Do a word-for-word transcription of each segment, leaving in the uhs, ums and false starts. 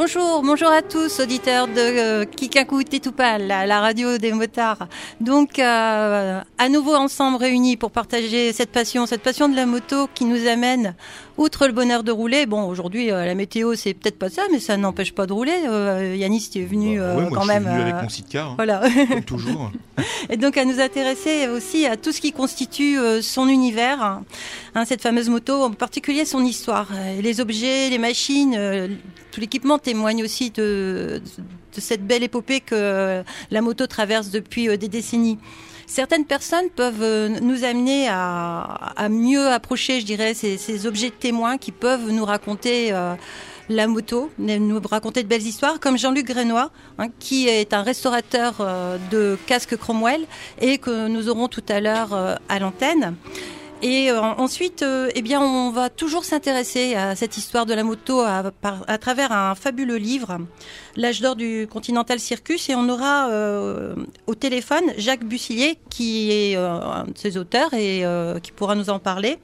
Bonjour, bonjour à tous, auditeurs de euh, Kikakou Tétoupal, la, la radio des motards. Donc, euh, à nouveau ensemble réunis pour partager cette passion, cette passion de la moto qui nous amène, outre le bonheur de rouler. Bon, aujourd'hui, euh, la météo, c'est peut-être pas ça, mais ça n'empêche pas de rouler. Euh, Yanis, tu es venu bah, euh, ouais, moi, quand je même. suis venu euh, avec mon sidecar, hein, voilà. comme toujours. Et donc, à nous intéresser aussi à tout ce qui constitue euh, son univers, hein, hein, cette fameuse moto, en particulier son histoire. Euh, les objets, les machines, euh, tout l'équipement témoigne aussi de, de cette belle épopée que euh, la moto traverse depuis euh, des décennies. Certaines personnes peuvent euh, nous amener à, à mieux approcher, je dirais, ces, ces objets témoins qui peuvent nous raconter euh, la moto, nous raconter de belles histoires, comme Jean-Luc Grénois, hein, qui est un restaurateur euh, de casques Cromwell et que nous aurons tout à l'heure euh, à l'antenne. Et euh, ensuite, euh, eh bien, on va toujours s'intéresser à cette histoire de la moto à, par, à travers un fabuleux livre, L'âge d'or du Continental Circus. Et on aura euh, au téléphone Jacques Bussillier, qui est euh, un de ses auteurs et euh, qui pourra nous en parler.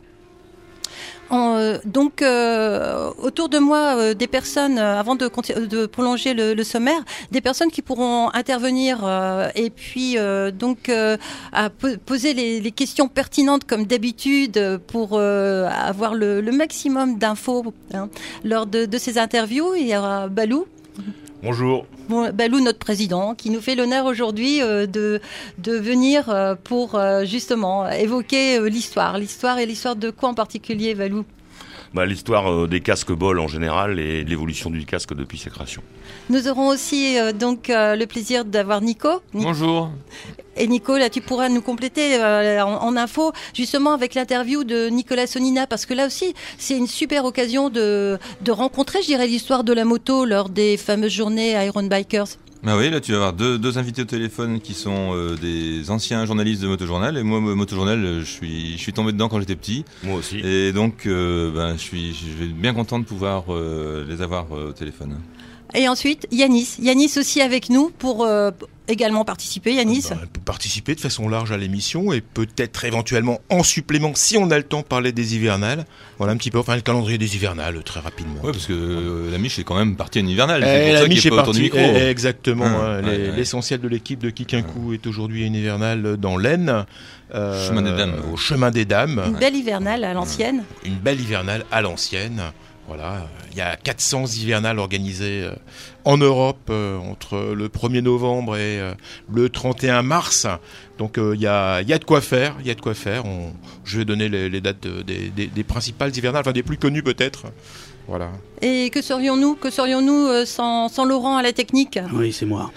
En, euh, donc, euh, autour de moi, euh, des personnes, euh, avant de, de prolonger le, le sommaire, des personnes qui pourront intervenir euh, et puis euh, donc euh, à po- poser les, les questions pertinentes comme d'habitude pour euh, avoir le, le maximum d'infos hein, lors de, de ces interviews. Il y aura Balou. Bonjour. Bon, Balou, notre président, qui nous fait l'honneur aujourd'hui euh, de, de venir euh, pour euh, justement évoquer euh, l'histoire. L'histoire et l'histoire de quoi en particulier, Balou ? Bah, l'histoire euh, des casques Ball en général et de l'évolution du casque depuis sa création. Nous aurons aussi euh, donc euh, le plaisir d'avoir Nico. Ni- Bonjour. Et Nico, là, tu pourras nous compléter euh, en, en info, justement avec l'interview de Nicolas Sonina, parce que là aussi, c'est une super occasion de, de rencontrer, je dirais, l'histoire de la moto lors des fameuses journées Iron Bikers. Ah oui, là tu vas avoir deux, deux invités au téléphone qui sont euh, des anciens journalistes de Motojournal. Et moi, Motojournal, je suis, je suis tombé dedans quand j'étais petit. Moi aussi. Et donc, euh, ben, je suis, je vais bien content de pouvoir euh, les avoir euh, au téléphone. Et ensuite, Yanis. Yanis aussi avec nous pour euh, également participer. Yanis. Bah, on peut participer de façon large à l'émission et peut-être éventuellement en supplément, si on a le temps, parler des hivernales. Voilà un petit peu, enfin le calendrier des hivernales très rapidement. Ouais, parce que euh, la Mich est quand même partie en hivernale. Eh, C'est pour la ça qu'il Mich est est pas autour du partie, micro. eh, exactement. Hum, hein, ouais, les- ouais. L'essentiel de l'équipe de Kikakou est aujourd'hui une hivernale dans l'Aisne. Euh, Chemin des Dames. Au Chemin des Dames. Une belle hivernale à l'ancienne. Une belle hivernale à l'ancienne. Voilà, il y a quatre cents hivernales organisées euh, en Europe euh, entre le premier novembre et euh, le trente et un mars. Donc euh, il y, a, il y a de quoi faire, il y a de quoi faire. On, je vais donner les, les dates de- des, des, des principales hivernales, enfin des plus connues peut-être. Voilà. Et que serions-nous, que serions-nous euh, sans, sans Laurent à la technique ? Oui, c'est moi.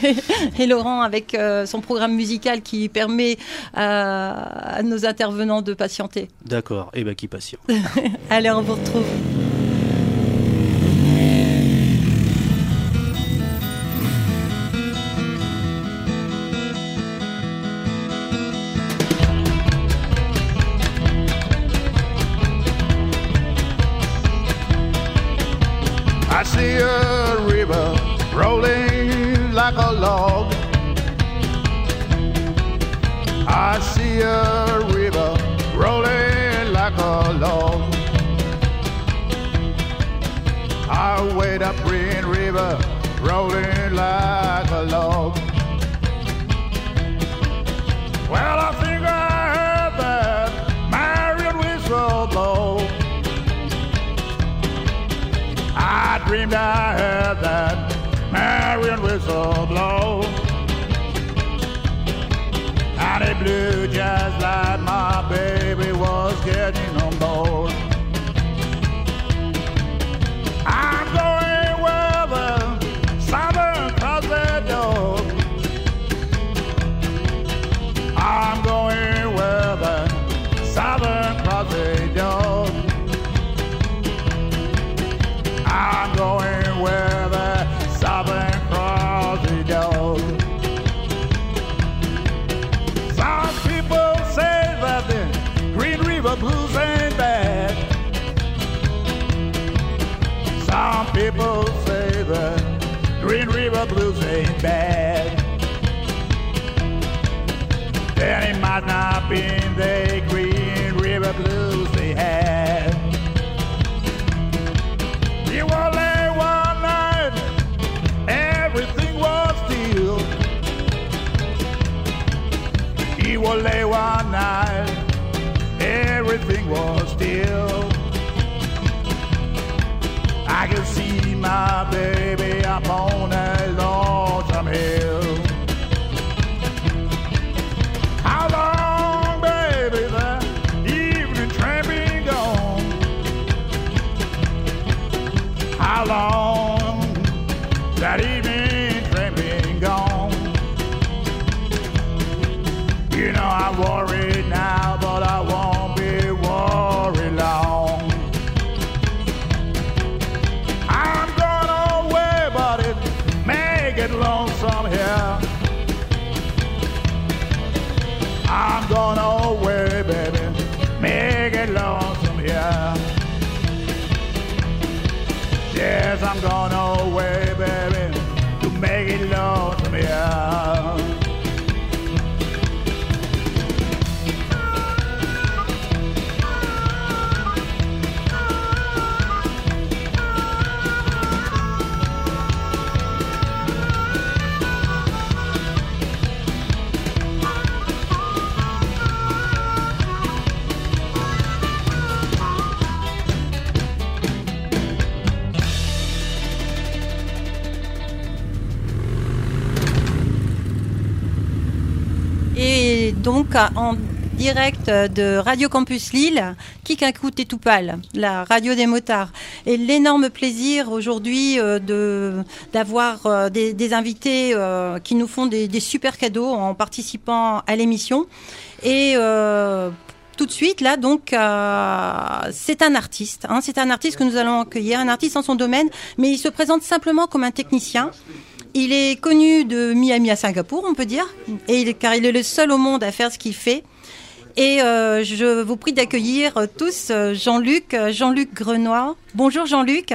Et Laurent avec euh, son programme musical qui permet à, à nos intervenants de patienter. D'accord, et ben qui patient. Allez, on vous retrouve. I see a river rolling like a log. I see a river rolling like a log. I wait up Green River rolling like a log. Well, I think I heard that Marion whistle blow. I dreamed I heard that Marion whistle blow. And it blew just like my baby was getting on board. I'm going where the Southern Crossing goes. I'm going where the Southern Crossing goes. I'm going where the Southern Crossing goes. Some people say that the Green River blues ain't bad. Some people say the Green River blues ain't bad. Then it might not be the Green River blues they had. You were late one night so late one night, everything was still. I could see my baby up on that lonesome hill. How long, baby, the evening train been gone? How long that evening train been gone? You know I'm worried now, but I won't be worried long. I'm going away, but it may get lonesome here. I'm going away, baby, may get lonesome here. Yes, I'm going away, baby, to make it lonesome here. Et donc en direct de Radio Campus Lille, Kikakout et Toupal, la radio des motards. Et l'énorme plaisir aujourd'hui euh, de, d'avoir euh, des, des invités euh, qui nous font des, des super cadeaux en participant à l'émission. Et euh, tout de suite, là, donc, euh, c'est un artiste. Hein, c'est un artiste que nous allons accueillir, un artiste en son domaine, mais il se présente simplement comme un technicien. Il est connu de Miami à Singapour, on peut dire, et il, car il est le seul au monde à faire ce qu'il fait. Et euh, je vous prie d'accueillir tous Jean-Luc, Jean-Luc Grenois. Bonjour Jean-Luc.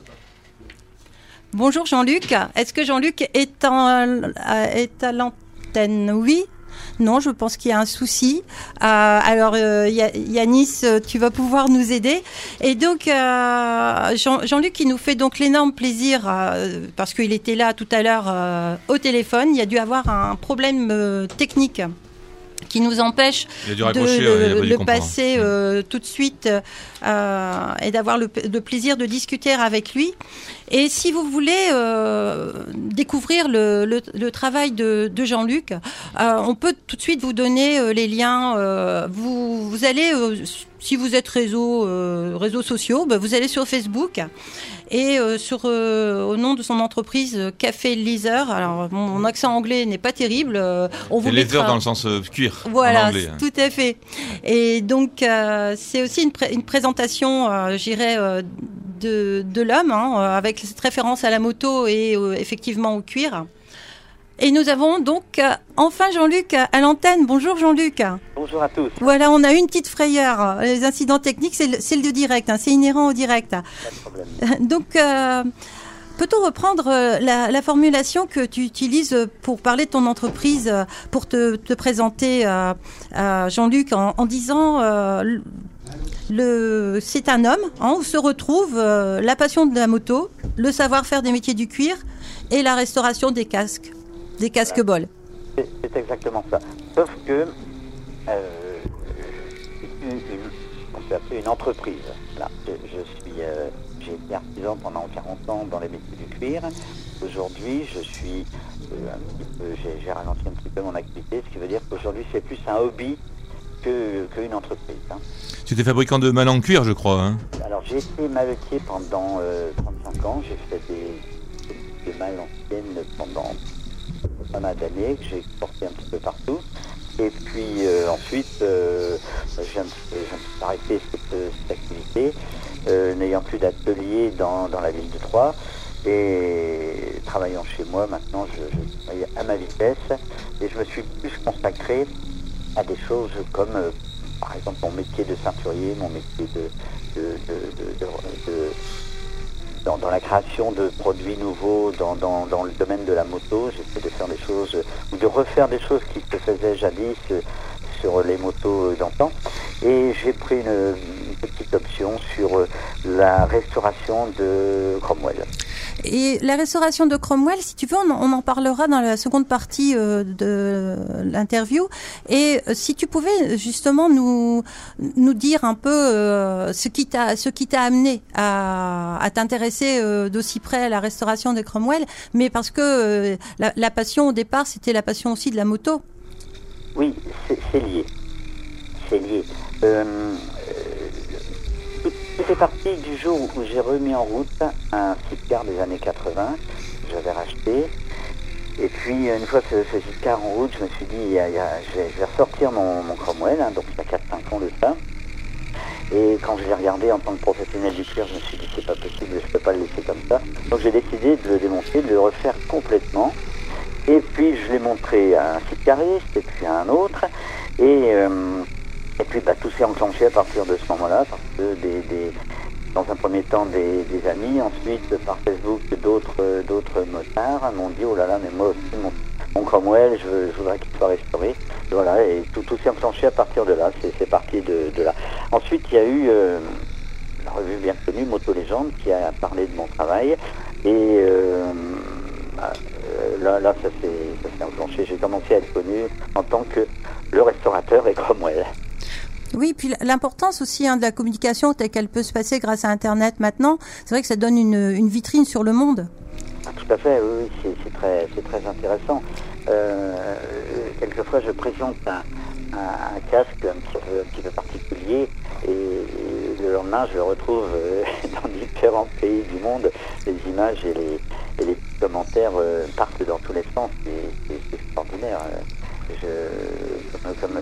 Bonjour Jean-Luc. Est-ce que Jean-Luc est, en, est à l'antenne? Oui. Non, je pense qu'il y a un souci. Euh, alors, euh, Yanis, tu vas pouvoir nous aider. Et donc, euh, Jean, Jean-Luc, qui nous fait donc l'énorme plaisir, euh, parce qu'il était là tout à l'heure euh, au téléphone, il y a dû avoir un problème euh, technique qui nous empêche de le, le passer euh, tout de suite euh, et d'avoir le, le plaisir de discuter avec lui. Et si vous voulez euh, découvrir le, le, le travail de, de Jean-Luc, euh, on peut tout de suite vous donner euh, les liens. Euh, vous, vous allez, euh, si vous êtes réseau, euh, réseaux sociaux, bah, vous allez sur Facebook. Et euh, sur, euh, au nom de son entreprise euh, Café Leather, alors mon, mon accent anglais n'est pas terrible. Euh, on vous leather mettra... dans le sens euh, cuir. Voilà, en anglais. Tout à fait. Et donc euh, c'est aussi une, pré- une présentation, euh, je dirais, euh, de, de l'homme, hein, avec cette référence à la moto et euh, effectivement au cuir. Et nous avons donc euh, enfin Jean-Luc à l'antenne. Bonjour Jean-Luc. Bonjour à tous. Voilà, on a une petite frayeur. Les incidents techniques, c'est le, c'est le direct, hein, c'est inhérent au direct. Pas de problème. Donc, euh, peut-on reprendre la, la formulation que tu utilises pour parler de ton entreprise, pour te, te présenter, euh, euh, Jean-Luc, en, en disant euh, le, c'est un homme, hein, où se retrouve euh, la passion de la moto, le savoir-faire des métiers du cuir et la restauration des casques. Des casques voilà. bols. C'est, c'est exactement ça. Sauf que euh, c'est une, une, on peut appeler une entreprise. Là, je, je suis, euh, j'ai été artisan pendant quarante ans dans les métiers du cuir. Aujourd'hui, je suis euh, un petit peu, j'ai, j'ai ralenti un petit peu mon activité, ce qui veut dire qu'aujourd'hui, c'est plus un hobby que, qu'une entreprise. Hein. Tu étais fabricant de malles en cuir, je crois. Hein. Alors, j'ai été maletier pendant euh, trente-cinq ans. J'ai fait des, des malles anciennes pendant pas mal d'années, que j'ai porté un petit peu partout. Et puis euh, ensuite, euh, j'ai un petit peu, j'ai un petit peu arrêté cette, cette activité, euh, n'ayant plus d'atelier dans, dans la ville de Troyes. Et travaillant chez moi, maintenant, je, je travaille à ma vitesse. Et je me suis plus consacré à des choses comme, euh, par exemple, mon métier de ceinturier, mon métier de... de, de, de, de, de Dans, dans la création de produits nouveaux, dans, dans, dans le domaine de la moto, j'essaie de faire des choses, ou de refaire des choses qui se faisaient jadis euh, sur les motos d'antan. Et j'ai pris une, une petite option sur euh, la restauration de Cromwell. Et la restauration de Cromwell, si tu veux, on, on en parlera dans la seconde partie euh, de l'interview. Et euh, si tu pouvais justement nous nous dire un peu euh, ce qui t'a ce qui t'a amené à, à t'intéresser euh, d'aussi près à la restauration de Cromwell, mais parce que euh, la, la passion au départ, c'était la passion aussi de la moto. Oui, c'est, c'est lié. C'est lié. Euh, Tout est parti du jour où j'ai remis en route un Sidecar des années quatre-vingts que j'avais racheté. Et puis, une fois ce, ce Sidecar en route, je me suis dit, il y a, il y a, je, vais, je vais ressortir mon, mon Cromwell, hein, donc il y a quatre cinq ans de ça. Et quand je l'ai regardé en tant que professionnel du tir, je me suis dit, c'est pas possible, je peux pas le laisser comme ça. Donc j'ai décidé de le démonter, de le refaire complètement. Et puis, je l'ai montré à un Sidecariste, et puis à un autre. Et... Euh, Et puis bah, tout s'est enclenché à partir de ce moment-là, parce que des, des, dans un premier temps des, des amis, ensuite par Facebook d'autres d'autres motards m'ont dit oh là là mais moi aussi mon, mon Cromwell je, je voudrais qu'il soit restauré. Et voilà, et tout, tout s'est enclenché à partir de là, c'est, c'est parti de, de là. Ensuite il y a eu euh, la revue bien connue Moto Légende qui a parlé de mon travail et euh, bah, là, là ça, s'est, ça s'est enclenché, j'ai commencé à être connu en tant que le restaurateur et Cromwell. Oui, puis l'importance aussi hein, de la communication telle qu'elle peut se passer grâce à Internet maintenant, c'est vrai que ça donne une, une vitrine sur le monde. Ah, tout à fait, oui, c'est, c'est, très, c'est très intéressant. Euh, quelquefois, je présente un, un, un casque un petit, peu, un petit peu particulier et, et le lendemain, je le retrouve euh, dans différents pays du monde. Les images et les, et les commentaires euh, partent dans tous les sens. C'est, c'est, c'est extraordinaire. Je, comme, comme,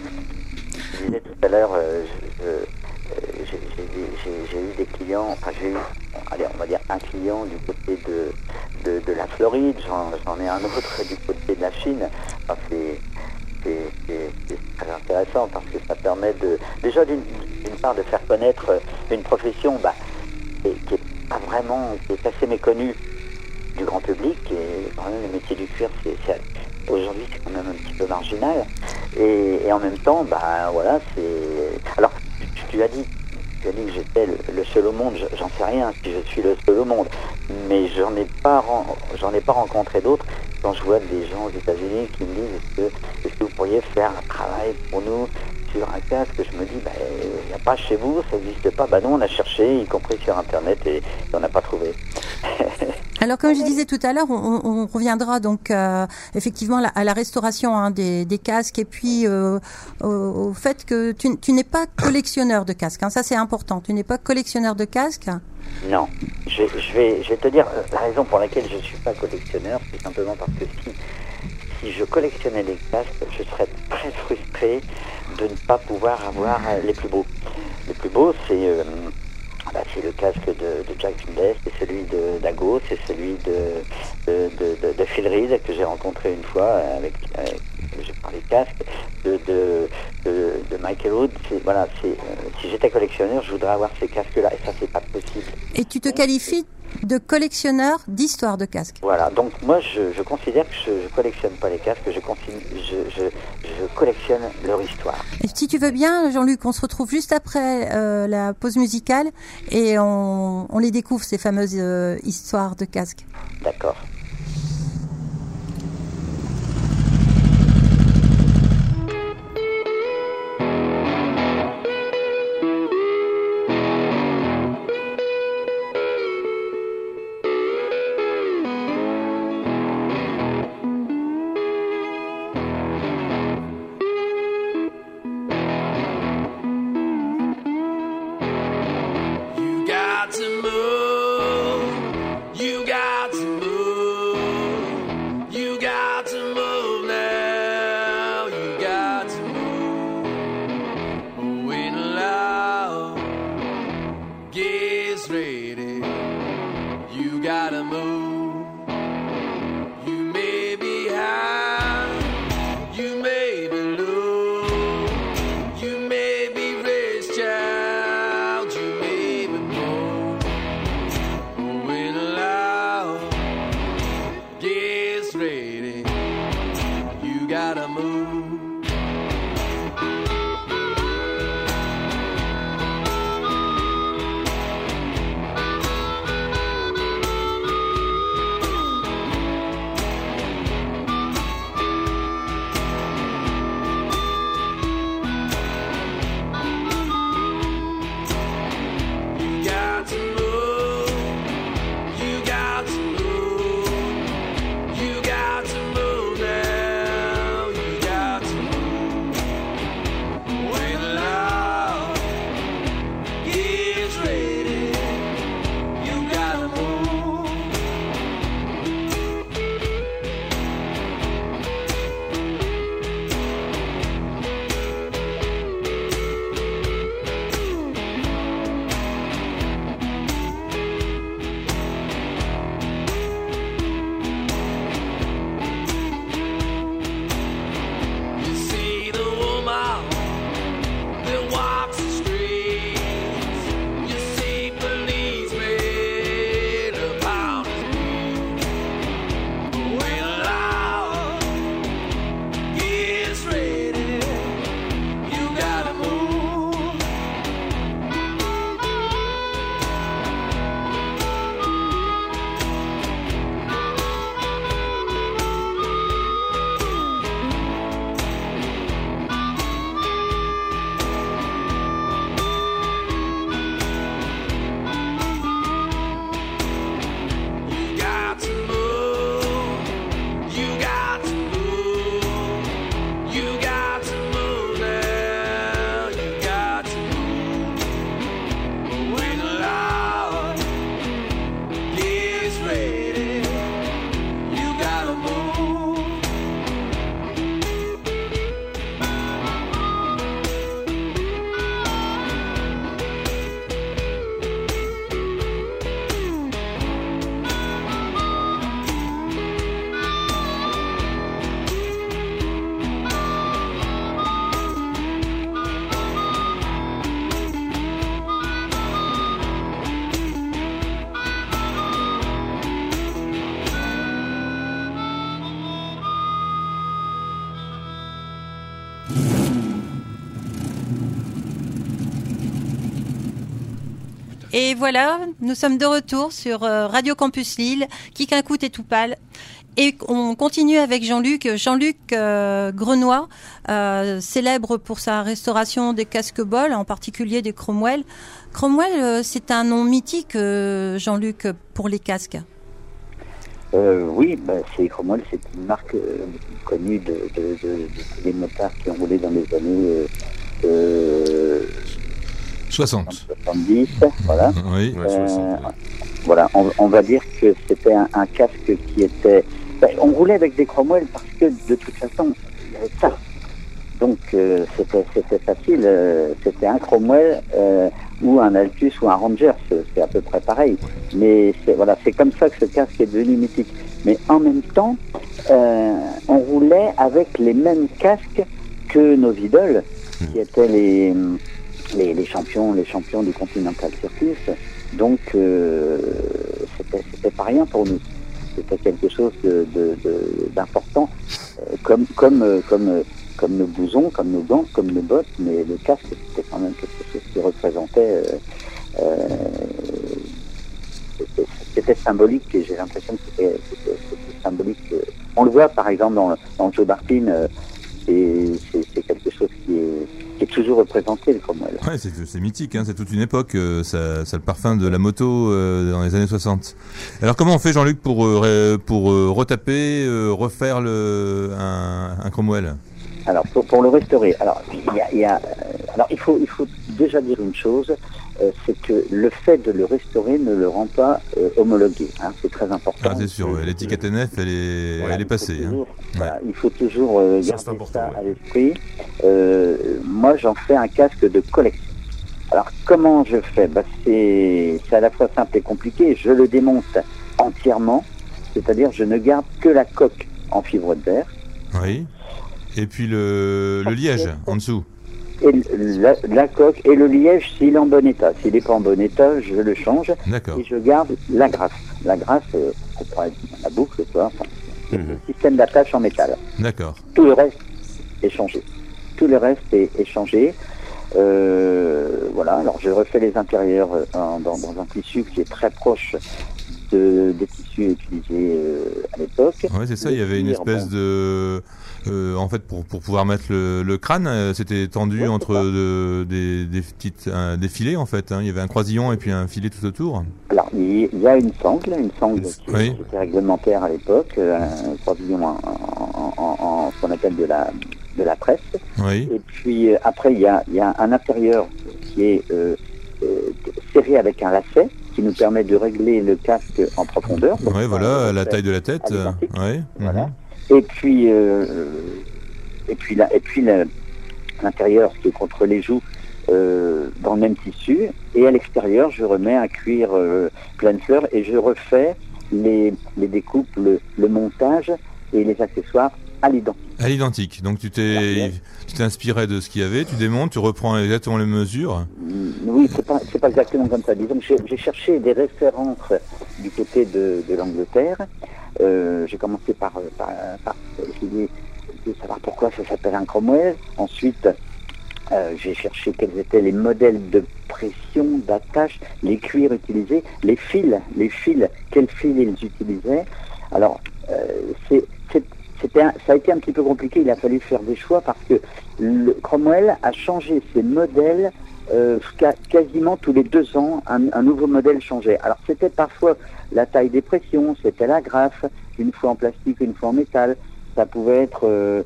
je disais tout à l'heure, euh, je, je, j'ai, j'ai, j'ai, j'ai eu des clients, enfin j'ai eu, allez, on va dire un client du côté de, de, de la Floride, j'en, j'en ai un autre du côté de la Chine. Enfin, c'est, c'est, c'est, c'est très intéressant parce que ça permet de, déjà d'une, d'une part de faire connaître une profession bah, qui est pas vraiment, qui est assez méconnue du grand public, et quand même le métier du cuir, c'est, c'est aujourd'hui c'est quand même un petit peu marginal, et, et en même temps, bah voilà, c'est. Alors, tu, tu as dit, tu as dit que j'étais le, le seul au monde. J'en sais rien si je suis le seul au monde, mais j'en ai pas, j'en ai pas rencontré d'autres. Quand je vois des gens aux États-Unis qui me disent est-ce que, est-ce que vous pourriez faire un travail pour nous sur un casque, je me dis, bah, il n'y a pas chez vous, ça n'existe pas. Bah, nous, on a cherché, y compris sur Internet, et, et on n'a pas trouvé. Alors, comme je disais tout à l'heure, on, on reviendra donc euh, effectivement la, à la restauration hein, des, des casques et puis euh, au, au fait que tu, tu n'es pas collectionneur de casques. Hein, ça, c'est important. Tu n'es pas collectionneur de casques. Non. Je, je, vais, je vais te dire la raison pour laquelle je ne suis pas collectionneur, c'est simplement parce que si, si je collectionnais les casques, je serais très frustré de ne pas pouvoir avoir les plus beaux. Les plus beaux, c'est... Euh, Bah, c'est le casque de, de Jack Chambers, c'est celui de Dago, c'est celui de, de, de, de, de Phil Reed que j'ai rencontré une fois avec, avec j'ai parlé casque, de, de, de, de Michael Wood. C'est, voilà, c'est, euh, si j'étais collectionneur, je voudrais avoir ces casques-là, et ça, c'est pas possible. Et tu te qualifies de collectionneur d'histoire de casques. Voilà, donc moi je, je considère que je ne collectionne pas les casques, je, continue, je, je, je collectionne leur histoire. Et si tu veux bien, Jean-Luc, on se retrouve juste après euh, la pause musicale et on, on les découvre, ces fameuses euh, histoires de casques. D'accord. Et voilà, nous sommes de retour sur euh, Radio Campus Lille, Kikinkout et Toupal. Et on continue avec Jean-Luc. Jean-Luc euh, Grenois, euh, célèbre pour sa restauration des casques-bols, en particulier des Cromwell. Cromwell, euh, c'est un nom mythique, euh, Jean-Luc, pour les casques. Euh, oui, bah, c'est Cromwell, c'est une marque euh, connue de, de, de, de tous les motards qui ont roulé dans les années euh, euh, soixante. soixante-dix, voilà. Oui. Ouais, soixante, Euh, ouais. Voilà, on, on va dire que c'était un, un casque qui était... Ben, on roulait avec des Cromwell parce que de toute façon, il y avait ça. Donc euh, c'était, c'était facile, euh, c'était un Cromwell euh, ou un Altus ou un Ranger, c'est, c'est à peu près pareil. Mais c'est, voilà, c'est comme ça que ce casque est devenu mythique. Mais en même temps, euh, on roulait avec les mêmes casques que nos idoles, qui étaient les, les, les champions, les champions du Continental Circus. Donc euh, c'était, c'était pas rien pour nous. C'était quelque chose de, de, de, d'important, euh, comme, comme, euh, comme, euh, comme nos blousons, comme nos gants, comme nos bottes, mais le casque, c'était quand même quelque chose qui représentait... Euh, euh, c'était, c'était symbolique, et j'ai l'impression que c'était, c'était, c'était symbolique. On le voit, par exemple, dans, dans Joe Darpin, euh, c'est, c'est, c'est quelque chose qui est, qui est toujours représenté, le Cromwell. Ouais, c'est, c'est mythique, hein, c'est toute une époque, euh, ça, ça le parfum de la moto euh, dans les années soixante. Alors comment on fait, Jean-Luc, pour, euh, pour euh, retaper, euh, refaire le, un, un Cromwell? Alors pour, pour le restaurer, alors il y a, il y a euh, alors il faut il faut déjà dire une chose, euh, c'est que le fait de le restaurer ne le rend pas euh, homologué, hein, c'est très important. Ah, c'est sûr, ouais, l'étiquette N F, elle est, Voilà, elle est passée. il faut toujours, Hein. voilà, il faut toujours euh, Ça, garder c'est important, ça ouais. à l'esprit. Euh, moi, j'en fais un casque de collection. Alors comment je fais bah, c'est, c'est à la fois simple et compliqué. Je le démonte entièrement, c'est-à-dire je ne garde que la coque en fibre de verre. Oui. Et puis le, le liège en dessous. Et la, la coque et le liège s'il est en bon état. S'il n'est pas en bon état, je le change D'accord. et je garde la grasse. La grasse, euh, on pourrait dire la boucle, quoi. Enfin, c'est Mhm. le système d'attache en métal. D'accord. Tout le reste est changé. Tout le reste est, est changé. Euh, voilà. Alors je refais les intérieurs euh, dans, dans un tissu qui est très proche de, des tissus utilisés euh, à l'époque. Ouais, c'est ça, Le il y avait une cuir, espèce bon, de... Euh, en fait, pour, pour pouvoir mettre le, le crâne, euh, c'était tendu Ouais, c'est entre ça. de, des, des petites euh, des filets, en fait. Hein. Il y avait un croisillon et puis un filet tout autour. Alors, il y a une sangle, une sangle qui, Oui. qui était réglementaire à l'époque, euh, un croisillon en, en, en, en ce qu'on appelle de la, de la presse. Oui. Et puis euh, après, il y a, il y a un intérieur qui est euh, euh, serré avec un lacet qui nous permet de régler le casque en profondeur. Donc, Ouais, on voilà, le la fait taille de la tête. à euh, l'identique. ouais. Voilà. Mhm. Et puis, euh, et puis, là, et puis la- l'intérieur qui est contre les joues euh, dans le même tissu. Et à l'extérieur, je remets un cuir euh, pleine fleur et je refais les, les découpes, le, le montage et les accessoires à l'identique. À l'identique. Donc tu t'es, Parfait. tu t'es inspiré de ce qu'il y avait, tu démontes, tu reprends exactement les mesures. Mm, Oui, c'est pas, c'est pas exactement comme ça. Disons que j'ai, j'ai cherché des références du côté de, de l'Angleterre. Euh, j'ai commencé par, par, par essayer de savoir pourquoi ça s'appelle un Cromwell. Ensuite, euh, j'ai cherché quels étaient les modèles de pression, d'attache, les cuirs utilisés, les fils, les fils, quels fils ils utilisaient. Alors, euh, c'est, c'est, c'était un- ça a été un petit peu compliqué. Il a fallu faire des choix parce que le Cromwell a changé ses modèles euh, ca- quasiment tous les deux ans. Un, un nouveau modèle changeait. Alors, c'était parfois la taille des pressions, c'était la graffe, une fois en plastique, une fois en métal. Ça pouvait être euh,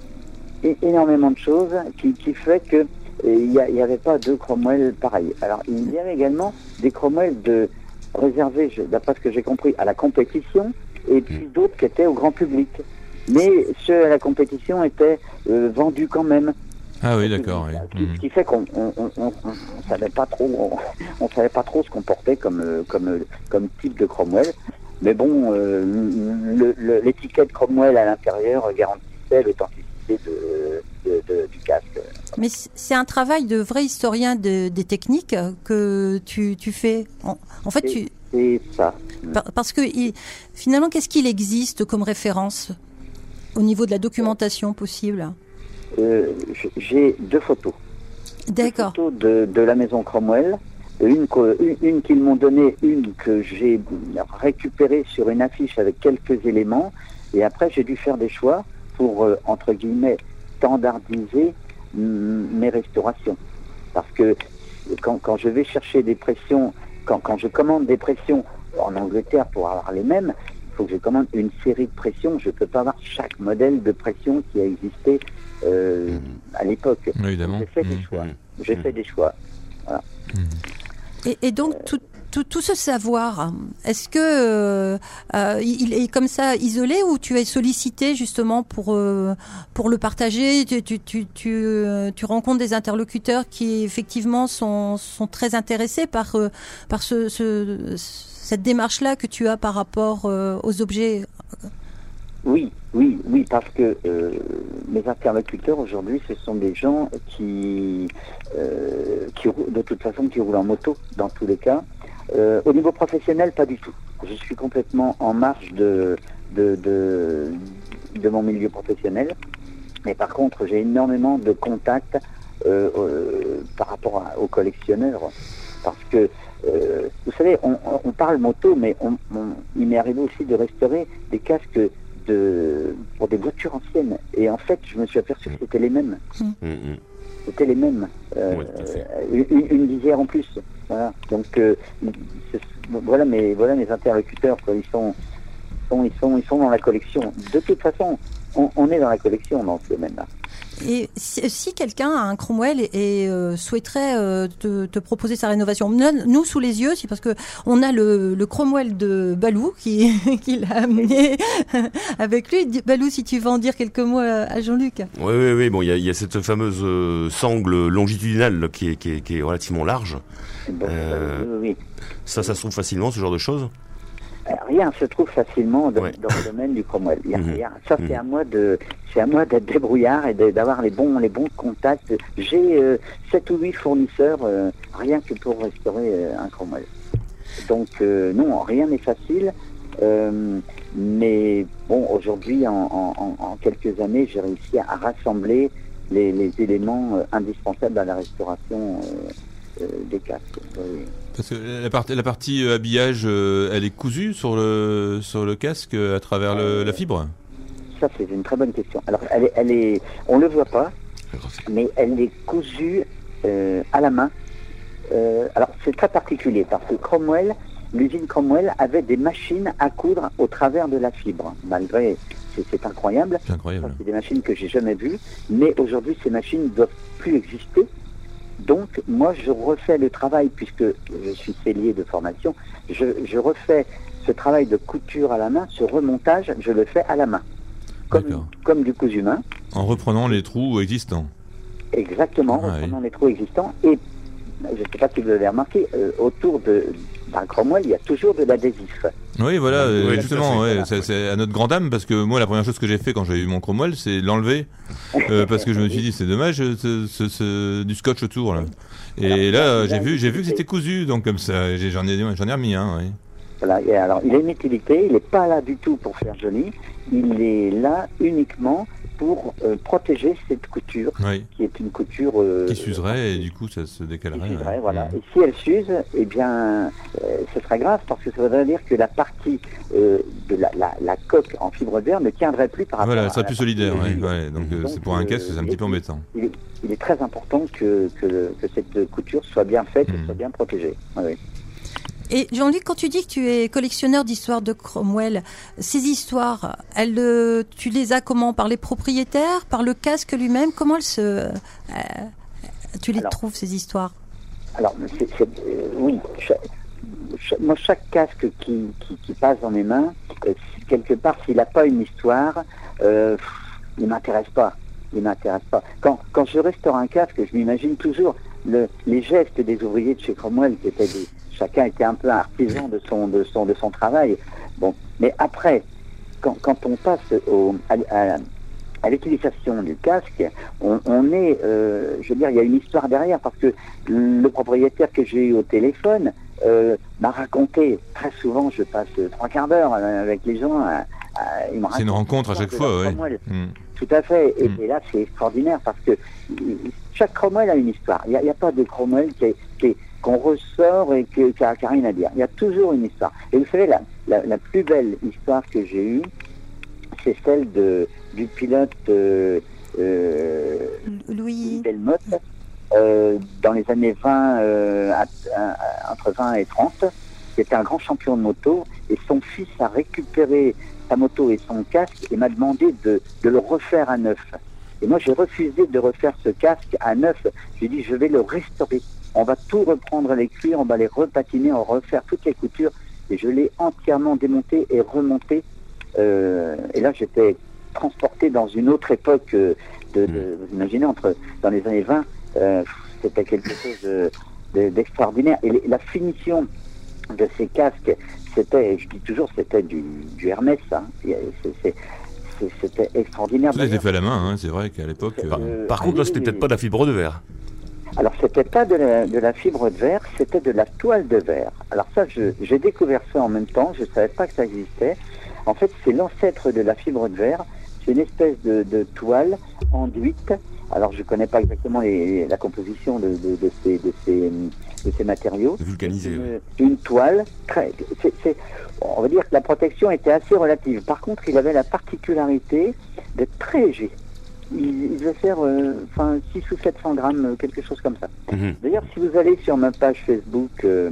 é- énormément de choses qui, qui fait que il n'y avait pas deux Cromwell pareils. Alors, il y avait également des Cromwell de, réservés, je- d'après ce que j'ai compris, à la compétition, et puis d'autres qui étaient au grand public. Mais ceux à la compétition étaient euh, vendus quand même. Ah oui, d'accord. Ce Oui. qui, Mhm. ce qui fait qu'on on, on, on, on savait pas trop, on, on savait pas trop ce qu'on portait comme, euh, comme, euh, comme type de Cromwell. Mais bon, euh, le- le- l'étiquette Cromwell à l'intérieur garantissait l'authenticité de, de, de, du casque. Mais c- c'est un travail de vrai historien de- des techniques que tu, tu fais. En, en fait, tu, C'est ça. par- parce que il- finalement, qu'est-ce qu'il existe comme référence au niveau de la documentation possible? Euh, j- j'ai deux photos. Deux D'accord. photos de, de la maison Cromwell une, une, une qu'ils m'ont donnée, une que j'ai récupérée sur une affiche avec quelques éléments, et après j'ai dû faire des choix pour, euh, entre guillemets, standardiser m- mes restaurations. Parce que quand, quand je vais chercher des pressions, quand, quand je commande des pressions en Angleterre pour avoir les mêmes, il faut que je commande une série de pressions. Je ne peux pas avoir chaque modèle de pression qui a existé euh, mmh. à l'époque. Oui, évidemment. J'ai fait mmh. des choix. J'ai mmh. fait des choix. Voilà. Mmh. Et, et donc, tout, tout, tout ce savoir, est-ce que euh, euh, il est comme ça isolé ou tu es sollicité justement pour, euh, pour le partager? tu, tu, tu, tu, euh, tu rencontres des interlocuteurs qui effectivement sont, sont très intéressés par, euh, par ce, ce, cette démarche-là que tu as par rapport euh, aux objets? Oui, oui, oui, parce que euh, mes interlocuteurs aujourd'hui, ce sont des gens qui, euh, qui, de toute façon, qui roulent en moto, dans tous les cas. Euh, au niveau professionnel, pas du tout. Je suis complètement en marge de, de, de, de mon milieu professionnel. Mais par contre, j'ai énormément de contacts euh, euh, par rapport à, aux collectionneurs. Parce que, euh, vous savez, on, on parle moto, mais on, on, il m'est arrivé aussi de restaurer des casques de, pour des voitures anciennes. Et en fait, je me suis aperçu que c'était les mêmes. Mmh. C'était les mêmes. Euh, oui, une, une visière en plus. Voilà. Donc, euh, voilà, mes, voilà mes interlocuteurs. Quoi. Ils, sont, sont, ils, sont, ils sont dans la collection. De toute façon, on, on est dans la collection dans ce domaine-là. Et si, si quelqu'un a un Cromwell et, et euh, souhaiterait euh, te, te proposer sa rénovation, nous sous les yeux, c'est parce que on a le, le Cromwell de Balou qui, qui l'a amené avec lui. Balou, si tu veux en dire quelques mots à, à Jean-Luc. Oui, oui, oui. Bon, il y, y a cette fameuse euh, sangle longitudinale qui est, qui est, qui est relativement large. Bon, euh, oui, oui. Ça, ça se trouve facilement, ce genre de choses? Rien se trouve facilement dans, ouais. dans le domaine du Cromwell. Il y a mmh. rien. Ça, c'est mmh. à moi de, c'est à moi d'être débrouillard et de, d'avoir les bons, les bons contacts. J'ai euh, sept ou huit fournisseurs, euh, rien que pour restaurer euh, un Cromwell. Donc euh, non, rien n'est facile. Euh, mais bon, aujourd'hui, en, en, en quelques années, j'ai réussi à rassembler les, les éléments euh, indispensables à la restauration euh, euh, des casques. Oui. Parce que la partie, la partie euh, habillage, euh, elle est cousue sur le sur le casque euh, à travers le, euh, la fibre. Ça, c'est une très bonne question. Alors, elle est, elle est, on le voit pas, mais elle est cousue euh, à la main. Euh, alors, c'est très particulier parce que Cromwell, l'usine Cromwell avait des machines à coudre au travers de la fibre. Malgré, c'est, c'est incroyable. C'est incroyable. C'est des machines que j'ai jamais vues, mais aujourd'hui, ces machines ne doivent plus exister. Donc, moi, je refais le travail, puisque je suis sellier de formation, je, je refais ce travail de couture à la main, ce remontage, je le fais à la main, comme, comme du cousu main. En reprenant les trous existants. Exactement, en ah, reprenant oui. les trous existants. Et, je ne sais pas si vous l'avez remarqué, euh, autour de, d'un Cromwell, il y a toujours de l'adhésif. Oui, voilà, oui, justement, ouais, voilà. c'est, c'est à notre grande dame, parce que moi, la première chose que j'ai fait quand j'ai eu mon Cromwell, c'est l'enlever, euh, parce que je me suis dit, c'est dommage, ce, ce, ce, du scotch autour, là. Et alors, là, j'ai vu, j'ai vu que c'était cousu, donc comme ça, j'ai, j'en ai, j'en ai remis un, oui. Voilà, et alors, il a une utilité, il n'est pas là du tout pour faire joli, il est là uniquement pour euh, protéger cette couture, oui. qui est une couture... Euh, qui s'userait, et du coup, ça se décalerait. Qui s'userait, ouais. voilà. Mmh. Et si elle s'use, eh bien, euh, ce serait grave, parce que ça voudrait dire que la partie euh, de la, la, la coque en fibre d'air ne tiendrait plus par rapport voilà, à... Voilà, ça serait plus solidaire, ouais, ouais. Donc, donc c'est pour un casque, c'est un petit peu embêtant. Il est, il est très important que, que, que cette couture soit bien faite, mmh. soit bien protégée. Ouais, oui. Et Jean-Luc, quand tu dis que tu es collectionneur d'histoires de Cromwell, ces histoires, elles, euh, tu les as comment? Par les propriétaires, par le casque lui-même? Comment elles se, euh, tu les alors, trouves, ces histoires? Alors, c'est, c'est, euh, oui. Chaque, chaque, moi, chaque casque qui, qui, qui passe dans mes mains, euh, quelque part, s'il n'a pas une histoire, euh, il ne m'intéresse pas. Il m'intéresse pas. Quand, quand je restaure un casque, je m'imagine toujours le, les gestes des ouvriers de chez Cromwell qui étaient des... Chacun était un peu artisan de son, de son, de son travail. Bon, mais après, quand, quand on passe au, à, à, à l'utilisation du casque, on, on est, euh, je veux dire, il y a une histoire derrière, parce que le propriétaire que j'ai eu au téléphone euh, m'a raconté, très souvent, je passe trois quarts d'heure avec les gens. À, à, il c'est une rencontre à chaque fois, oui. Mmh. Tout à fait. Et, mmh. et là, c'est extraordinaire, parce que chaque Cromwell a une histoire. Il n'y a, a pas de Cromwell qui est, qui est qu'on ressort et que, qui n'a rien à dire. Il y a toujours une histoire. Et vous savez, la, la, la plus belle histoire que j'ai eue, c'est celle de, du pilote euh, euh, Louis Delmotte, euh, dans les années vingt, euh, à, à, entre vingt et trente, qui était un grand champion de moto, et son fils a récupéré sa moto et son casque et m'a demandé de, de le refaire à neuf. Et moi, j'ai refusé de refaire ce casque à neuf. J'ai dit, je vais le restaurer. On va tout reprendre les cuirs, on va les repatiner, on va refaire toutes les coutures. Et je l'ai entièrement démonté et remonté. Euh, et là, j'étais transporté dans une autre époque euh, de, de, vous imaginez, entre, dans les années vingt, euh, c'était quelque chose de, de, d'extraordinaire. Et les, la finition de ces casques, c'était, je dis toujours, c'était du, du Hermès. Hein. C'est, c'est, c'est, c'était extraordinaire. Ça, c'était fait à la main, hein. C'est vrai qu'à l'époque... Par, euh, par contre, là, c'était peut-être pas de la fibre de verre. Alors, c'était pas de la, de la fibre de verre, c'était de la toile de verre. Alors ça, je, j'ai découvert ça en même temps, je savais pas que ça existait. En fait, c'est l'ancêtre de la fibre de verre. C'est une espèce de, de toile enduite. Alors, je connais pas exactement les, la composition de, de, de, ces, de, ces, de ces matériaux. Vulcanisé. Une, une toile très... C'est, c'est, on va dire que la protection était assez relative. Par contre, il avait la particularité d'être très léger. Il, il devait faire euh, enfin, six ou sept cents grammes, quelque chose comme ça. Mmh. D'ailleurs, si vous allez sur ma page Facebook euh,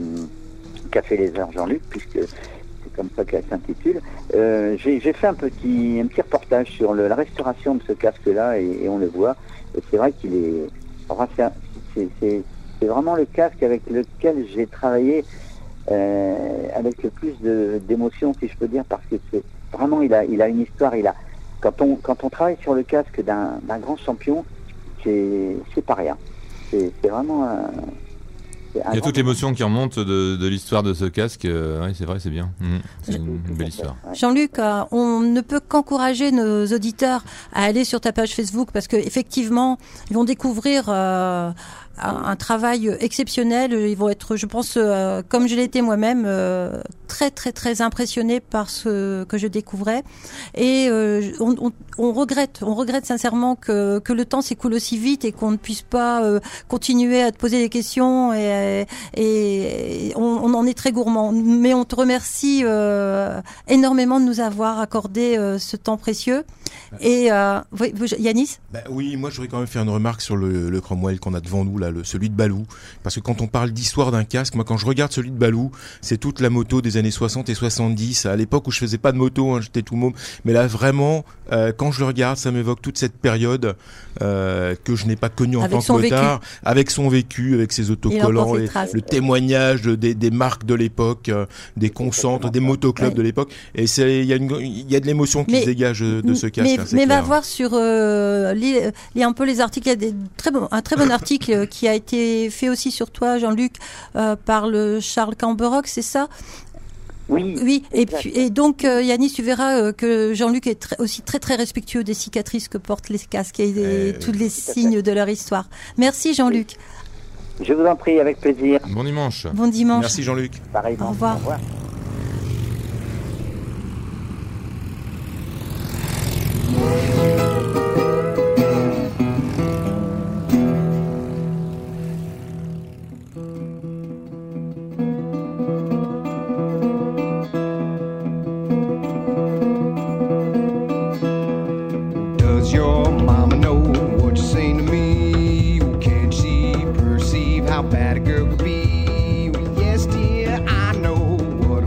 Café Les Heures Jean-Luc, puisque c'est comme ça qu'elle s'intitule, euh, j'ai, j'ai fait un petit, un petit reportage sur le, la restauration de ce casque-là, et, et on le voit. Et c'est vrai qu'il est... Enfin, c'est, c'est, c'est, c'est vraiment le casque avec lequel j'ai travaillé euh, avec le plus de, d'émotion, si je peux dire, parce que c'est vraiment, il a, il a une histoire, il a... Quand on, quand on travaille sur le casque d'un, d'un grand champion, c'est, c'est pas rien. C'est, c'est vraiment un, c'est un Il y a grand... toute l'émotion qui remonte de, de l'histoire de ce casque. Euh, oui, c'est vrai, c'est bien. Mmh. C'est une, une belle histoire. Jean-Luc, euh, on ne peut qu'encourager nos auditeurs à aller sur ta page Facebook parce qu'effectivement, ils vont découvrir euh, un, un travail exceptionnel. Ils vont être, je pense, euh, comme je l'ai été moi-même, euh, très très très impressionnés par ce que je découvrais. Et euh, on, on, on regrette, on regrette sincèrement que, que le temps s'écoule aussi vite et qu'on ne puisse pas euh, continuer à te poser des questions. Et, et, et on, on en est très gourmand. Mais on te remercie euh, énormément de nous avoir accordé euh, ce temps précieux. Et euh, oui, Yanis ? Ben oui, moi j'aurais quand même fait une remarque sur le, le Cromwell qu'on a devant nous là, le, celui de Balou, parce que quand on parle d'histoire d'un casque, moi quand je regarde celui de Balou, c'est toute la moto des années soixante et soixante-dix, à l'époque où je faisais pas de moto, hein, j'étais tout môme, mais là vraiment, euh, quand je le regarde, ça m'évoque toute cette période euh, que je n'ai pas connue en avec tant que motard, avec son vécu, avec ses autocollants, et le témoignage des, des marques de l'époque, euh, des concentres, des motoclubs ouais. de l'époque, et c'est il y a une il y a de l'émotion qui mais, se dégage de ce casque. Mais, hein, mais clair. va voir sur euh, lis, lis un peu les articles. Il y a des très bon, un très bon article qui a été fait aussi sur toi, Jean-Luc, euh, par le Charles Camberoc, c'est ça? Oui. Oui. Et puis et donc euh, Yanis, tu verras euh, que Jean-Luc est très, aussi très très respectueux des cicatrices que portent les casques et des, euh, tous les signes de leur histoire. Merci Jean-Luc. Je vous en prie, avec plaisir. Bon dimanche. Bon dimanche. Merci Jean-Luc. Pareillement. Au revoir. Au revoir. Does your mama know what you're saying to me? Can she perceive how bad a girl could be? Well, yes, dear, I know what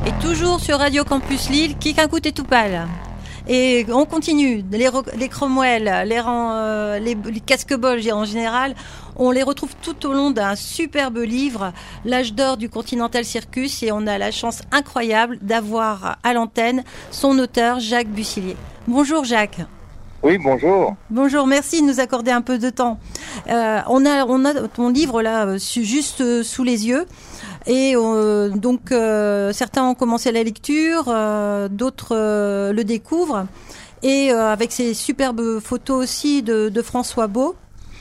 Et toujours sur Radio Campus Lille, Kikinkout et Toupal. Et on continue. Les, les Cromwell, les, euh, les, les casque-bols en général, on les retrouve tout au long d'un superbe livre, L'âge d'or du Continental Circus, et on a la chance incroyable d'avoir à l'antenne son auteur, Jacques Bussilier. Bonjour Jacques. Oui, bonjour. Bonjour, merci de nous accorder un peu de temps. Euh, on a, on a ton livre là, juste euh, sous les yeux. Et euh, donc euh, certains ont commencé la lecture, euh, d'autres euh, le découvrent, et euh, avec ces superbes photos aussi de, de François Beau.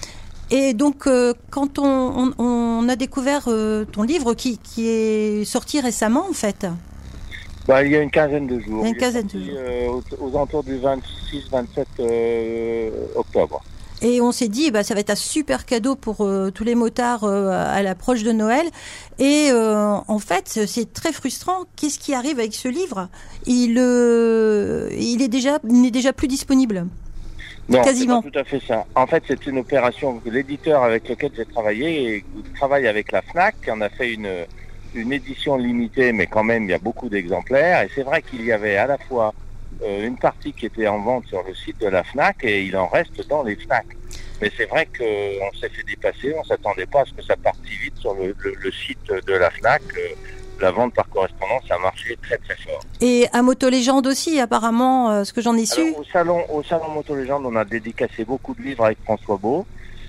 Et donc euh, quand on, on, on a découvert euh, ton livre qui, qui est sorti récemment en fait. Bah, il y a une quinzaine de jours. Il y a une quinzaine sorti, de jours. Euh, aux, aux alentours du vingt-six vingt-sept euh, octobre. Et on s'est dit, bah, ça va être un super cadeau pour euh, tous les motards euh, à l'approche de Noël. Et euh, en fait, c'est très frustrant. Qu'est-ce qui arrive avec ce livre ? Il, euh, il est déjà, il n'est déjà plus disponible. Non, quasiment. C'est pas tout à fait ça. En fait, c'est une opération que l'éditeur avec lequel j'ai travaillé et travaille avec la Fnac. On a fait une, une édition limitée, mais quand même, il y a beaucoup d'exemplaires. Et c'est vrai qu'il y avait à la fois Euh, une partie qui était en vente sur le site de la Fnac et il en reste dans les Fnac. Mais c'est vrai qu'on s'est fait dépasser, on s'attendait pas à ce que ça parte si vite sur le, le, le site de la Fnac. Euh, la vente par correspondance a marché très très fort. Et à Moto Légende aussi, apparemment, euh, ce que j'en ai su. Alors, au salon, au salon Moto Légende, on a dédicacé beaucoup de livres avec François Beau.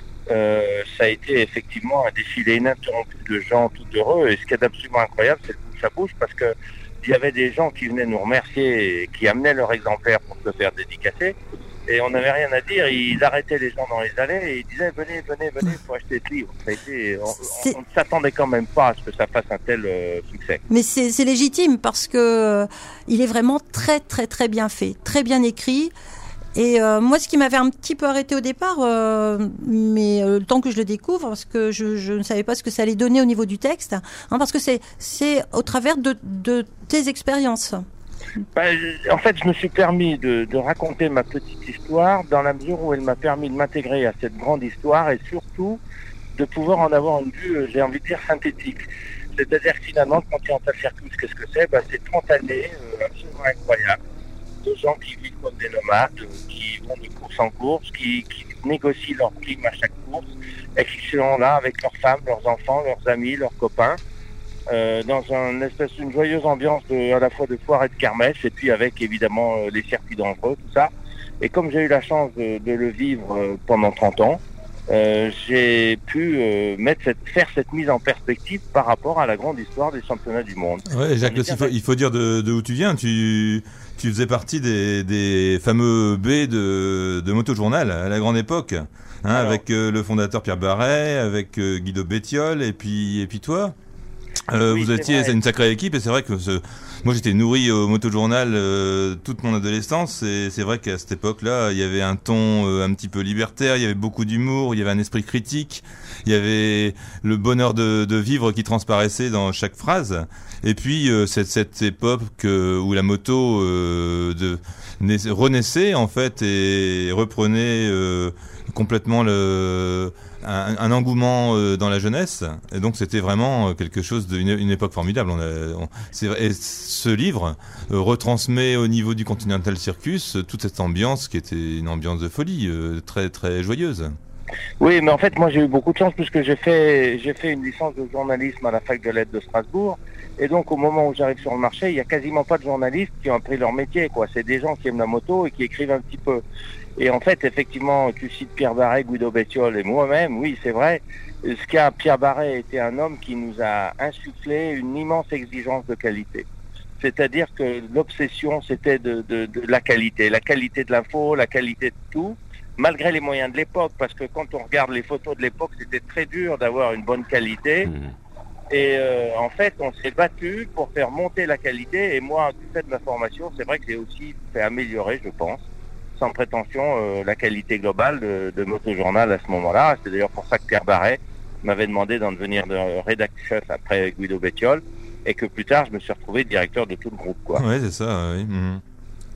Euh, ça a été effectivement un défilé ininterrompu de gens tout heureux. Et ce qui est absolument incroyable, c'est le bouche à bouche, parce que il y avait des gens qui venaient nous remercier et qui amenaient leur exemplaire pour se faire dédicacer. Et on n'avait rien à dire. Ils arrêtaient les gens dans les allées et ils disaient venez, venez, venez pour acheter ce livre. Ça a été, on, on, on ne s'attendait quand même pas à ce que ça fasse un tel euh, succès. Mais c'est, c'est légitime parce que euh, il est vraiment très, très, très bien fait, très bien écrit. Et euh, moi, ce qui m'avait un petit peu arrêté au départ, euh, mais euh, le temps que je le découvre, parce que je, je ne savais pas ce que ça allait donner au niveau du texte, hein, parce que c'est, c'est au travers de, de tes expériences. Ben, en fait, je me suis permis de, de raconter ma petite histoire dans la mesure où elle m'a permis de m'intégrer à cette grande histoire et surtout de pouvoir en avoir une vue, j'ai envie de dire, synthétique. C'est-à-dire que finalement, le Continental Circus, qu'est-ce que c'est ? Ben, c'est trente années euh, absolument incroyables. De gens qui vivent comme des nomades, qui vont de course en course, qui, qui négocient leur prime à chaque course, et qui sont là avec leurs femmes, leurs enfants, leurs amis, leurs copains, euh, dans une espèce d'une joyeuse ambiance de, à la fois de foire et de kermesse, et puis avec évidemment euh, les circuits dangereux, tout ça. Et comme j'ai eu la chance de, de le vivre euh, pendant trente ans, euh, j'ai pu euh, mettre cette, faire cette mise en perspective par rapport à la grande histoire des championnats du monde. Ouais, Jacques, aussi, il, faut, il faut dire de, de où tu viens. Tu, tu faisais partie des, des fameux B de, de Motojournal à la grande époque, hein, Alors, avec euh, le fondateur Pierre Barret, avec euh, Guido Bettiol, et puis, et puis toi. Euh, oui, vous étiez c'est une sacrée équipe, et c'est vrai que ce, moi j'étais nourri au Motojournal euh, toute mon adolescence, et c'est vrai qu'à cette époque-là, il y avait un ton euh, un petit peu libertaire, il y avait beaucoup d'humour, il y avait un esprit critique, il y avait le bonheur de, de vivre qui transparaissait dans chaque phrase. Et puis euh, cette, cette époque euh, où la moto euh, de, naissait, renaissait en fait et reprenait euh, complètement le un, un engouement euh, dans la jeunesse, et donc c'était vraiment quelque chose d'une une époque formidable. On a, on, c'est, et ce livre euh, retransmet au niveau du Continental Circus euh, toute cette ambiance qui était une ambiance de folie, euh, très très joyeuse. Oui, mais en fait, moi j'ai eu beaucoup de chance puisque j'ai fait j'ai fait une licence de journalisme à la fac de lettres de Strasbourg, et donc au moment où j'arrive sur le marché, il y a quasiment pas de journalistes qui ont appris leur métier, quoi. C'est des gens qui aiment la moto et qui écrivent un petit peu. Et en fait, effectivement, tu cites Pierre Barret, Guido Bettiol et moi-même, oui, c'est vrai. Ce qu'a Pierre Barret était un homme qui nous a insufflé une immense exigence de qualité. C'est-à-dire que l'obsession, c'était de, de, de la qualité, la qualité de l'info, la qualité de tout, malgré les moyens de l'époque, parce que quand on regarde les photos de l'époque, c'était très dur d'avoir une bonne qualité. Mmh. Et euh, en fait, on s'est battu pour faire monter la qualité. Et moi, du fait de ma formation, c'est vrai que j'ai aussi fait améliorer, je pense, sans prétention, euh, la qualité globale de, de Motojournal à ce moment-là. C'est d'ailleurs pour ça que Pierre Barret m'avait demandé d'en devenir de rédacteur après Guido Bettiol, et que plus tard, je me suis retrouvé directeur de tout le groupe, quoi. Ouais, c'est ça, oui. Mmh.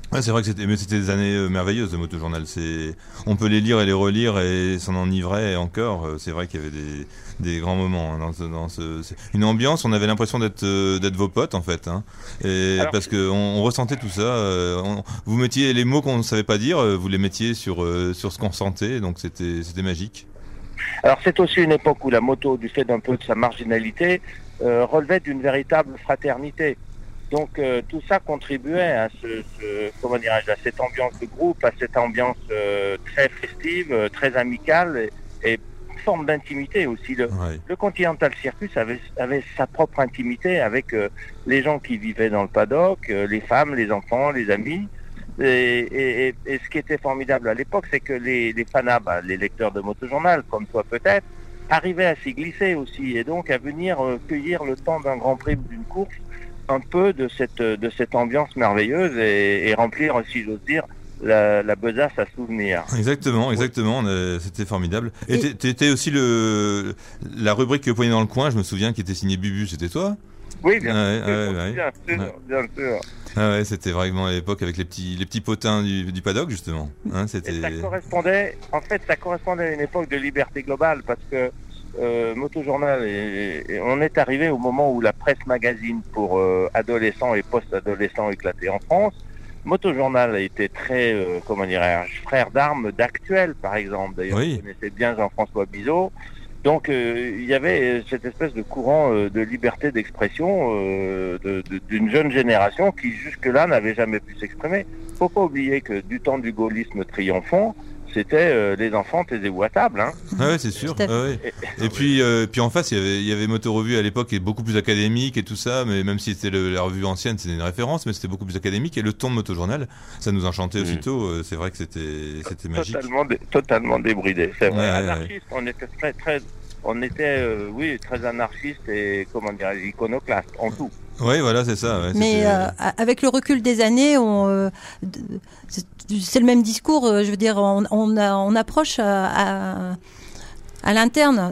Ouais, c'est vrai que c'était, mais c'était des années euh, merveilleuses de Motojournal. C'est, on peut les lire et les relire et s'en enivrer encore. Euh, C'est vrai qu'il y avait des, des grands moments hein, dans ce, dans ce, c'est une ambiance. On avait l'impression d'être, euh, d'être vos potes en fait, hein. Et Alors, parce que on, on ressentait tout ça. euh, on- vous mettiez les mots qu'on ne savait pas dire, euh, vous les mettiez sur euh, sur ce qu'on ressentait. Donc c'était, c'était magique. Alors c'est aussi une époque où la moto, du fait d'un peu de sa marginalité, euh, relevait d'une véritable fraternité. Donc euh, tout ça contribuait à ce, ce comment dirais-je, à cette ambiance de groupe, à cette ambiance euh, très festive, euh, très amicale et, et une forme d'intimité aussi. Le, Ouais. le Continental Circus avait, avait sa propre intimité avec euh, les gens qui vivaient dans le paddock, euh, les femmes, les enfants, les amis. Et, et, et, et ce qui était formidable à l'époque, c'est que les, les fanas, bah, les lecteurs de Motojournal, comme toi peut-être, arrivaient à s'y glisser aussi et donc à venir euh, cueillir le temps d'un Grand Prix ou d'une course un peu de cette de cette ambiance merveilleuse et, et remplir, si j'ose dire, la, la besace à souvenirs. Exactement, exactement. on a- C'était formidable. Et t'é- t'étais aussi le la rubrique Poignée dans le coin. Je me souviens qui était signée Bubu. C'était toi? Oui, bien Ouais, sûr, ouais, ouais. bien sûr, Ouais. bien sûr. Ah ouais, c'était vraiment à l'époque avec les petits les petits potins du, du paddock justement. Hein, Et c'était. ça correspondait, en fait, ça correspondait à une époque de liberté globale parce que euh, Motojournal, et, et on est arrivé au moment où la presse magazine pour euh, adolescents et post-adolescents éclatait en France. Motojournal a été très, euh, comment dirais-je, frère d'armes d'Actuel, par exemple. D'ailleurs, Oui. vous connaissez bien Jean-François Bizot. Donc, euh, il y avait cette espèce de courant euh, de liberté d'expression euh, de- de- d'une jeune génération qui, jusque-là, n'avait jamais pu s'exprimer. Faut pas oublier que du temps du gaullisme triomphant, c'était euh, les enfants taisez-vous à table. Hein. Ah ouais, c'est sûr. Tout à fait. Ah ouais. Et puis, euh, puis en face, il y avait, il y avait Moto Revue à l'époque, qui est beaucoup plus académique et tout ça, mais même si c'était le- la revue ancienne, c'était une référence, mais c'était beaucoup plus académique. Et le ton de Motojournal, ça nous enchantait Mhm. aussitôt. euh, C'est vrai que c'était, c'était magique. Totalement, dé- totalement débridé, c'est vrai. Ouais, ouais, Anarchiste, on était très, très, on était, euh, oui, très anarchiste et comment dire, iconoclaste en tout. Ouais, voilà, c'est ça. Ouais, Mais c'était- euh, a- avec le recul des années, on, euh, d- c'est c'est le même discours. euh, Je veux dire, on, on, a- on approche à, à, à l'interne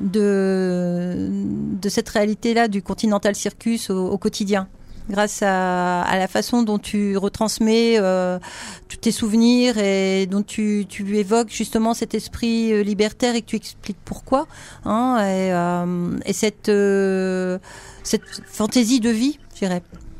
de, de cette réalité-là du Continental Circus au, au quotidien, grâce à, à la façon dont tu retransmets euh, tous tes souvenirs et dont tu, tu évoques justement cet esprit euh, libertaire et que tu expliques pourquoi. Hein, et, euh, et cette, euh, cette fantaisie de vie, je dirais.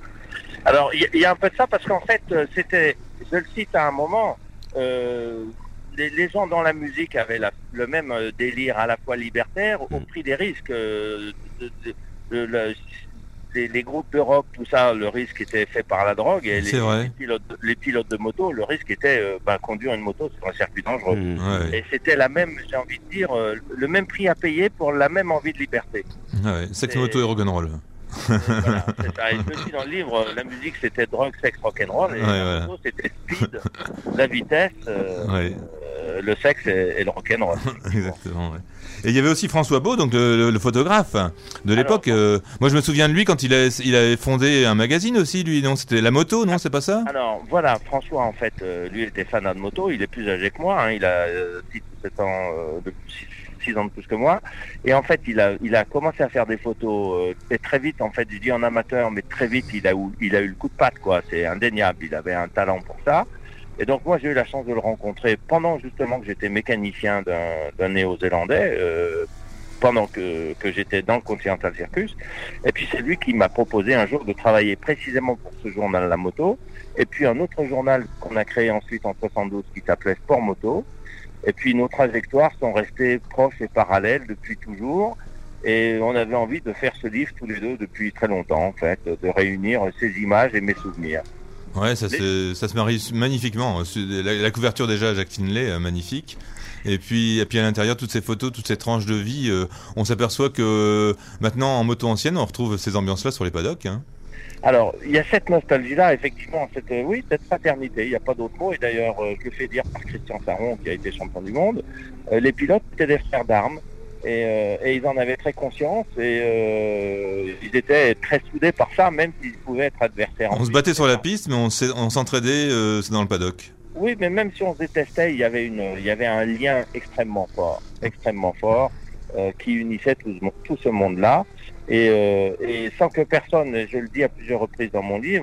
Alors, il y, y a un peu de ça parce qu'en fait, euh, c'était, je le cite à un moment, euh, les, les gens dans la musique avaient la- le même euh, délire à la fois libertaire au prix des risques. euh, de- de- de- le- les, les groupes de rock, tout ça, le risque était fait par la drogue et les, C'est vrai. les pilotes, de- les pilotes de moto, le risque était euh, ben, conduire une moto sur un circuit dangereux. Mmh. Ouais, Et c'était la même, j'ai envie de dire, euh, le même prix à payer pour la même envie de liberté. ouais, ouais. Sex, Et- moto et rock'n'roll. Voilà, c'est ça. Et je le dis dans le livre, euh, la musique c'était drogue, sexe, rock'n'roll, et Ouais, la voilà. moto c'était speed, la vitesse, euh, Ouais. euh, le sexe et, et le rock'n'roll. Exactement. Ouais. Et il y avait aussi François Beau, donc le, le- le photographe de l'époque. euh, moi, je me souviens de lui quand il a, il avait fondé un magazine aussi. Lui, non, c'était La Moto, non, c'est pas ça? Alors voilà, François en fait, euh, lui était fan de moto, il est plus âgé que moi, hein, il a euh, six ou sept ans, euh, de, six ans de plus que moi, et en fait il a, il a commencé à faire des photos, euh, et très vite en fait, je dis en amateur, mais très vite il a, eu, il a eu le coup de patte quoi, c'est indéniable, il avait un talent pour ça. Et donc moi j'ai eu la chance de le rencontrer pendant justement que j'étais mécanicien d'un, d'un néo-zélandais, euh, pendant que, que j'étais dans le Continental Circus. Et puis c'est lui qui m'a proposé un jour de travailler précisément pour ce journal La Moto. Et puis un autre journal qu'on a créé ensuite en soixante-douze qui s'appelait Sport Moto. Et puis nos trajectoires sont restées proches et parallèles depuis toujours. Et on avait envie de faire ce livre tous les deux depuis très longtemps en fait, de réunir ces images et mes souvenirs. Ouais, ça, se- ça se marie magnifiquement. La, la couverture déjà, Jacques Finlay, euh, magnifique. Et puis, et puis à l'intérieur, toutes ces photos, toutes ces tranches de vie, euh, on s'aperçoit que euh, maintenant, en moto ancienne, on retrouve ces ambiances-là sur les paddocks. Hein. Alors, il y a cette nostalgie-là, effectivement, cette, euh, oui, cette fraternité, il n'y a pas d'autre mot, et d'ailleurs, euh, je le fais dire par Christian Saron, qui a été champion du monde, euh, les pilotes étaient des frères d'armes, et, euh, et ils en avaient très conscience, et euh, ils étaient très soudés par ça, même s'ils pouvaient être adversaires. On se battait sur la piste, mais on s'est- on s'entraidait euh, c'est dans le paddock. Oui, mais même si on se détestait, il y avait, une, il y avait un lien extrêmement fort, extrêmement fort, euh, qui unissait tout, ce mo- tout ce monde-là. Et, euh, et sans que personne, et je le dis à plusieurs reprises dans mon livre,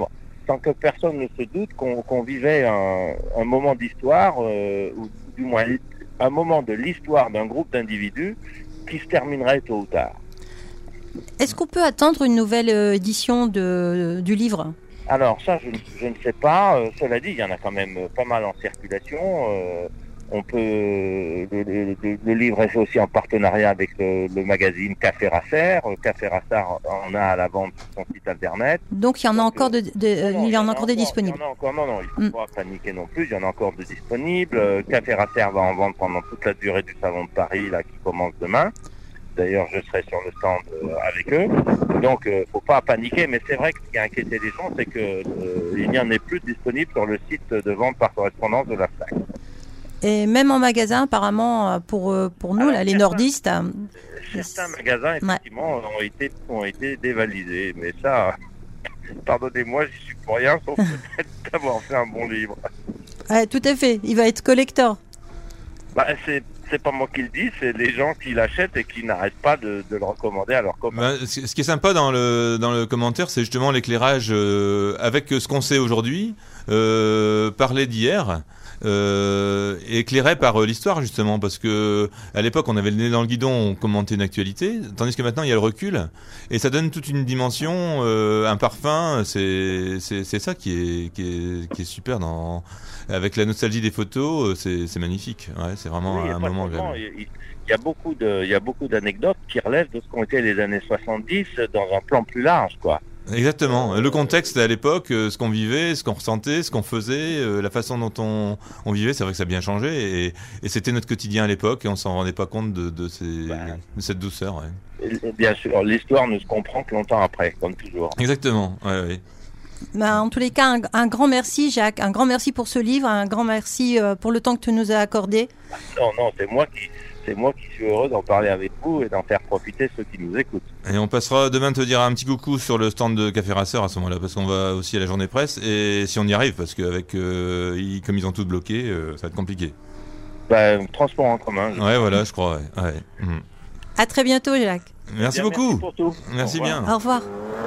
sans que personne ne se doute qu'on, qu'on vivait un, un moment d'histoire, euh, ou du moins un moment de l'histoire d'un groupe d'individus qui se terminerait tôt ou tard. Est-ce qu'on peut attendre une nouvelle euh, édition de, du livre ? Alors ça, je, je ne sais pas. Euh, cela dit, il y en a quand même pas mal en circulation. Euh, on peut le, le, le, le livre est fait aussi en partenariat avec le, le magazine Café Rasser. Café Rasser en a à la vente sur son site internet. Donc il y en a Donc, encore de, de euh, non, il y en a encore encore, des disponibles. Il y en a encore, non, non, il ne faut Mm. pas paniquer non plus. Il y en a encore de disponibles. Euh, Café Rasser va en vendre pendant toute la durée du salon de Paris là qui commence demain. D'ailleurs, je serai sur le stand euh, avec eux. Donc, euh, faut pas paniquer. Mais c'est vrai que ce qui a inquiété les gens, c'est que euh, il n'y en ait plus disponible sur le site de vente par correspondance de la FNAC. Et même en magasin, apparemment, pour, euh, pour nous, Alors, là, les certains- nordistes. euh, Certains magasins, effectivement, ont été ont été dévalisés. Mais ça, pardonnez-moi, j'y suis pour rien, sauf peut-être d'avoir fait un bon livre. ouais, tout à fait, il va être collector. Bah, c'est c'est pas moi qui le dis, c'est les gens qui l'achètent et qui n'arrêtent pas de, de le recommander à leurs copains. Ben, ce ce qui est sympa dans le, dans le commentaire, c'est justement l'éclairage euh, avec ce qu'on sait aujourd'hui, euh, parler d'hier, euh, éclairé par euh, l'histoire justement, parce que à l'époque on avait le nez dans le guidon, on commentait une actualité, tandis que maintenant il y a le recul, et ça donne toute une dimension, euh, un parfum, c'est, c'est, c'est ça qui est, qui est, qui est super dans... Avec la nostalgie des photos, euh, c'est, c'est magnifique. Ouais, c'est vraiment Oui, un pas moment seulement, agréable. il, il y a beaucoup de, il y a beaucoup d'anecdotes qui relèvent de ce qu'ont été les années soixante-dix dans un plan plus large, quoi. Exactement. Le contexte à l'époque, euh, ce qu'on vivait, ce qu'on ressentait, ce qu'on faisait, euh, la façon dont on, on vivait, c'est vrai que ça a bien changé. Et, et c'était notre quotidien à l'époque et on s'en rendait pas compte de, de, ces, de cette douceur. Ouais. Et, bien sûr, l'histoire ne se comprend que longtemps après, comme toujours. Exactement. Ouais, ouais. Ben, en tous les cas, un, un grand merci, Jacques. Un grand merci pour ce livre. Un grand merci euh, pour le temps que tu nous as accordé. Non, non, c'est moi qui, c'est moi qui suis heureux d'en parler avec vous et d'en faire profiter ceux qui nous écoutent. Et on passera demain te dire un petit coucou sur le stand de Café Rasser à ce moment-là, parce qu'on va aussi à la journée presse. Et si on y arrive, parce qu'avec euh, ils, comme ils ont tout bloqué, euh, ça va être compliqué. Ben, transport en commun. Ouais, voilà, je crois. Ouais. Ouais. Mhm. À très bientôt, Jacques. Merci Bien, beaucoup. Merci pour tout. Merci Au revoir. bien. Au revoir.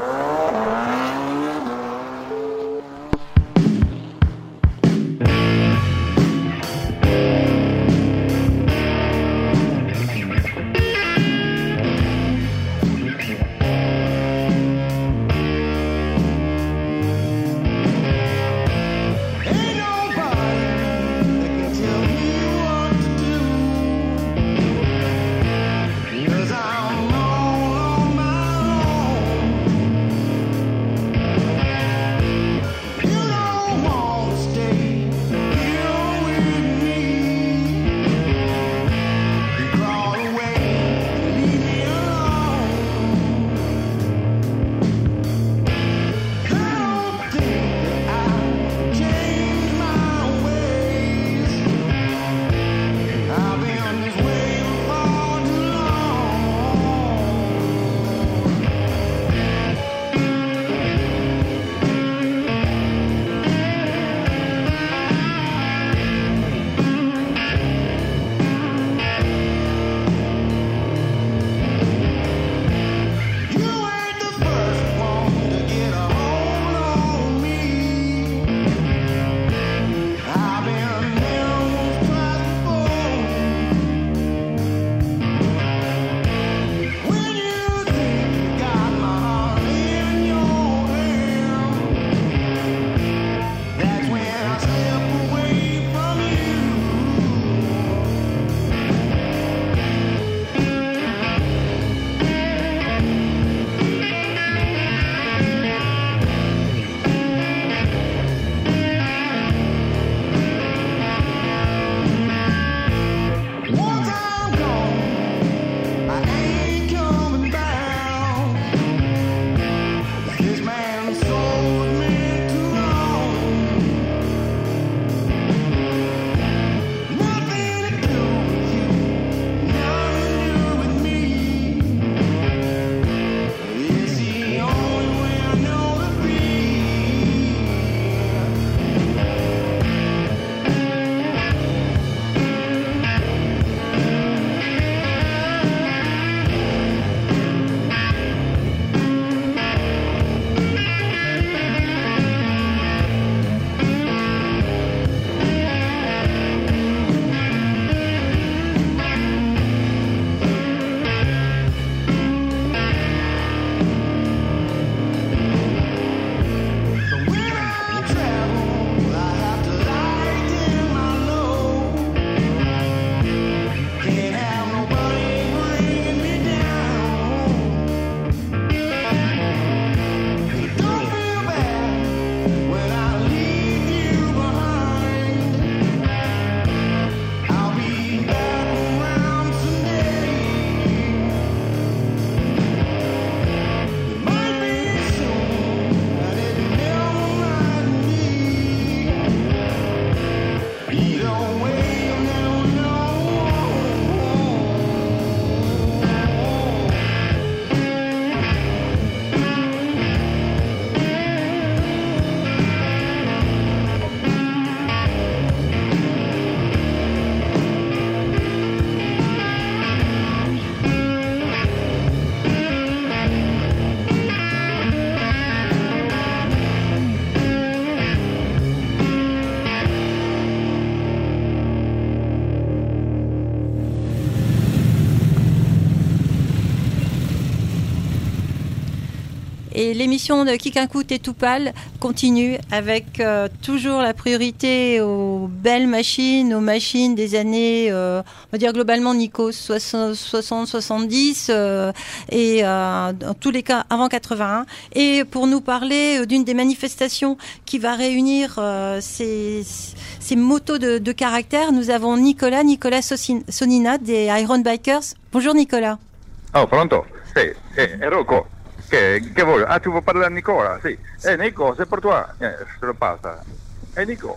Ain't nobody that can tell me what to do. 'Cause I'm all on my own. Et l'émission de Kikinkout et Toupal continue avec euh, toujours la priorité aux belles machines, aux machines des années, euh, on va dire globalement, Nico, soixante, soixante-dix, euh, et euh, dans tous les cas avant quatre-vingt-un. Et pour nous parler d'une des manifestations qui va réunir euh, ces, ces motos de, de caractère, nous avons Nicolas, Nicolas Sonina des Iron Bikers. Bonjour Nicolas. Oh, pronto? Sì, sì, è Rocco. Che, che voglio? Ah, tu vuoi parlare a Nicola? Sì. Eh, Nico, c'est pour toi. Eh, je le passe. Eh, Nico.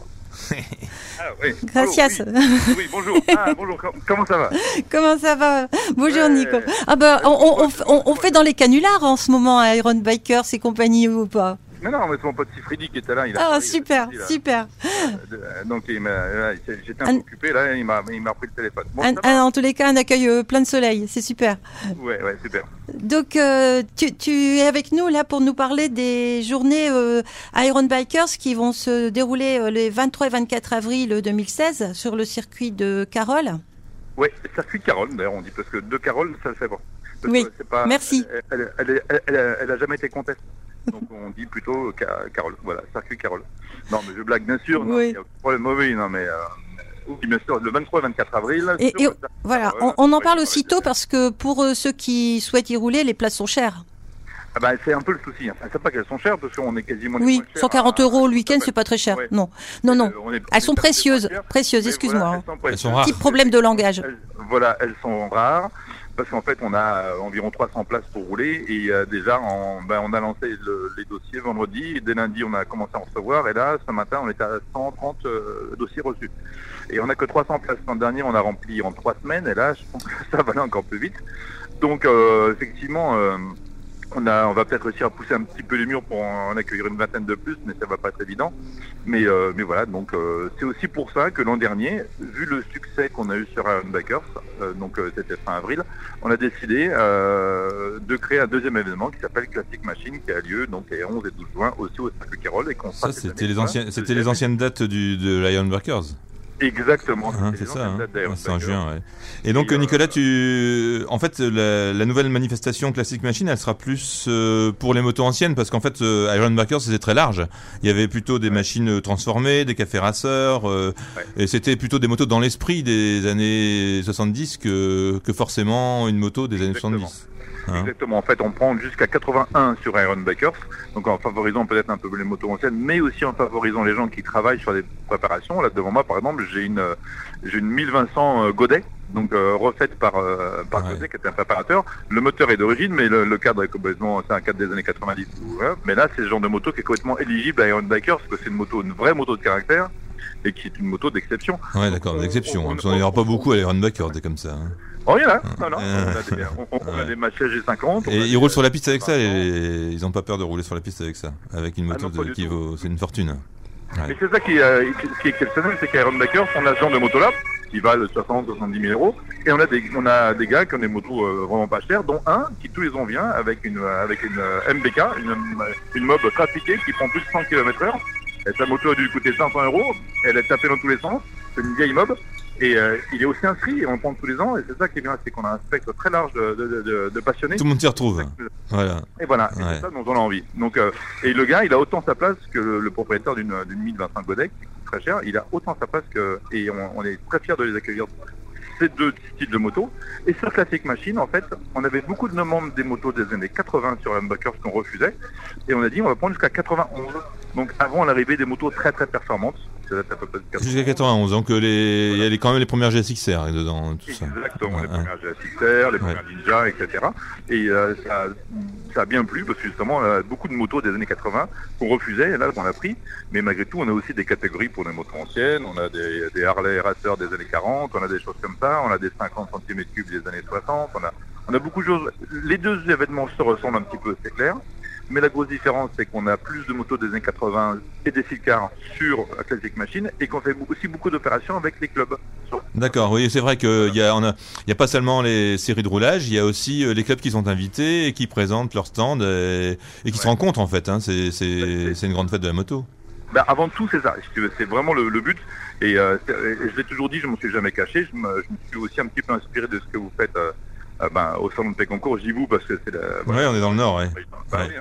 Ah, oui. Gracias. Oh, oui. oui, bonjour. Ah, bonjour. Comment ça va? Comment ça va? Bonjour ouais. Nico. Ah bah, on, on, on, on fait dans les canulars en ce moment à Iron Bikers et compagnie ou pas? Non, non, mais c'est mon pote Sifredi qui était là. Il a ah, parlé, super, il a, super. Euh, donc, il m'a, j'étais un peu occupé, là, il m'a, il m'a pris le téléphone. Bon, un, un, en tous les cas, un accueil euh, plein de soleil, c'est super. Ouais, ouais, super. Donc, euh, tu, tu es avec nous là pour nous parler des journées euh, Iron Bikers qui vont se dérouler euh, les vingt-trois et vingt-quatre avril deux mille seize sur le circuit de Carole. Oui, circuit de Carole, d'ailleurs, on dit, parce que de Carole, ça le fait pas. Parce oui, c'est pas, merci. Elle, elle, elle, elle, elle, elle a jamais été contestée. Donc on dit plutôt Carole, voilà, circuit Carole. Non mais je blague bien sûr, non, oui. Il y a problème, oui, non mais euh, oui, bien sûr, le vingt-trois et vingt-quatre avril. Et, et voilà, on, on en parle aussitôt parce que pour euh, ceux qui souhaitent y rouler, les places sont chères. Ah bah, c'est un peu le souci, enfin, c'est pas qu'elles sont chères parce qu'on est quasiment... Oui, cent quarante euros le week-end, c'est pas très cher, ouais. non, non, non, euh, est, elles sont précieuses, précieuses, excuse-moi. Voilà, hein. elles sont, elles sont rares. Petit problème de langage. Elles, voilà, elles sont rares. Parce qu'en fait, on a euh, environ trois cents places pour rouler et euh, déjà, on, ben, on a lancé le, les dossiers vendredi. Et dès lundi, on a commencé à en recevoir. Et là, ce matin, on était à cent trente euh, dossiers reçus. Et on n'a que trois cents places. L'an dernier, on a rempli en trois semaines. Et là, je pense que ça va aller encore plus vite. Donc, euh, effectivement, euh, on, a, on va peut-être réussir à pousser un petit peu les murs pour en accueillir une vingtaine de plus, mais ça va pas être évident. Mais, euh, mais voilà, donc euh, c'est aussi pour ça que l'an dernier, vu le succès qu'on a eu sur Iron Bikers, euh, donc euh, c'était fin avril, on a décidé euh, de créer un deuxième événement qui s'appelle Classic Machine, qui a lieu donc les onze et douze juin aussi au circuit Carole. Et qu'on ça, c'était les, anciennes, c'était les anciennes dates du, de l'Iron Bikers. Exactement. Hein, c'est ça, hein. Ouais, c'est en juin, ouais. Et Et donc, euh, Nicolas, tu, en fait, la, la nouvelle manifestation Classic Machine, elle sera plus euh, pour les motos anciennes, parce qu'en fait, euh, Iron Bikers, c'était très large. Il y avait plutôt des ouais. machines transformées, des cafés raceurs, euh, ouais. et c'était plutôt des motos dans l'esprit des années soixante-dix que, que forcément une moto des Exactement. années soixante-dix. Hein. Exactement. En fait, on prend jusqu'à quatre-vingt-un sur Iron Bikers, donc en favorisant peut-être un peu les motos anciennes, mais aussi en favorisant les gens qui travaillent sur des préparations. Là, devant moi, par exemple, j'ai une, j'ai une mille Vincent Godet, donc euh, refaite par, euh, par ouais. Godet, qui était un préparateur. Le moteur est d'origine, mais le, le cadre est complètement, c'est un cadre des années quatre-vingt-dix. Ouais. Mais là, c'est le genre de moto qui est complètement éligible à Iron Bikers, parce que c'est une moto, une vraie moto de caractère, et qui est une moto d'exception. Ouais, d'accord, d'exception. On n'en aura pas beaucoup à Iron Bikers, des comme ça. Hein. Oh, il y en a, non, non. Euh, on a des, on, on ouais. a des matchs G cinquante. Et ils des, roulent sur la piste avec ça, et ils n'ont pas peur de rouler sur la piste avec ça, avec une moto ah non, de, qui vaut, c'est une fortune. Ouais. Et c'est ça qui, euh, qui est exceptionnel, c'est qu'Iron Bikers, on a ce genre de moto là, qui valent soixante à soixante-dix mille euros, et on a des, on a des gars qui ont des motos euh, vraiment pas chères, dont un qui tous les ans vient avec une, avec une euh, M B K, une, une mob trafiquée qui prend plus de cent kilomètres heure. Et sa moto a dû coûter cinq cents euros, elle est tapée dans tous les sens, c'est une vieille mob. Et euh, il est aussi inscrit et on le prend tous les ans et c'est ça qui est bien, c'est qu'on a un spectre très large de, de, de, de passionnés. Tout le monde s'y retrouve. Voilà. Et voilà, et ouais. c'est ça dont on a envie. Donc, euh, et le gars, il a autant sa place que le, le propriétaire d'une d'une mille Vincent Godet, qui coûte très cher. Il a autant sa place que et on, on est très fiers de les accueillir. Ces deux styles de motos. Et sur Classic Machine, en fait, on avait beaucoup de membres des motos des années quatre-vingts sur Iron Bikers qu'on refusait. Et on a dit, on va prendre jusqu'à quatre-vingt-onze. Donc avant l'arrivée des motos très très performantes. Jusqu'à quatre-vingt-onze, donc les... voilà. Il y a quand même les premières G S X R dedans, tout ça. Exactement, ouais, les ouais. premières G S X R, les premières ouais. Ninja, et cetera. Et euh, ça, ça a bien plu parce que justement, euh, beaucoup de motos des années quatre-vingts qu'on refusait, et là on a pris. Mais malgré tout, on a aussi des catégories pour les motos anciennes. On a des, des Harley Racer des années quarante, on a des choses comme ça, on a des cinquante centimètres cubes des années soixante. On a, on a beaucoup de choses. Les deux événements se ressemblent un petit peu, c'est clair. Mais la grosse différence, c'est qu'on a plus de motos des années quatre-vingts et des silcars sur Classic Machine et qu'on fait aussi beaucoup d'opérations avec les clubs. D'accord, oui, c'est vrai qu'il y a, on a, il y a pas seulement les séries de roulage, il y a aussi les clubs qui sont invités et qui présentent leur stand et, et qui ouais. se rencontrent en fait. Hein, c'est, c'est, c'est une grande fête de la moto. Ben avant tout, c'est ça. C'est vraiment le, le but. Et, euh, et je l'ai toujours dit, je m'en suis jamais caché. Je me, je me suis aussi un petit peu inspiré de ce que vous faites. Euh, Euh, ben, au salon de Pécancourt, je dis vous parce que c'est la... Voilà. Ouais, on est dans le Nord, ouais. Paris, ouais. Hein.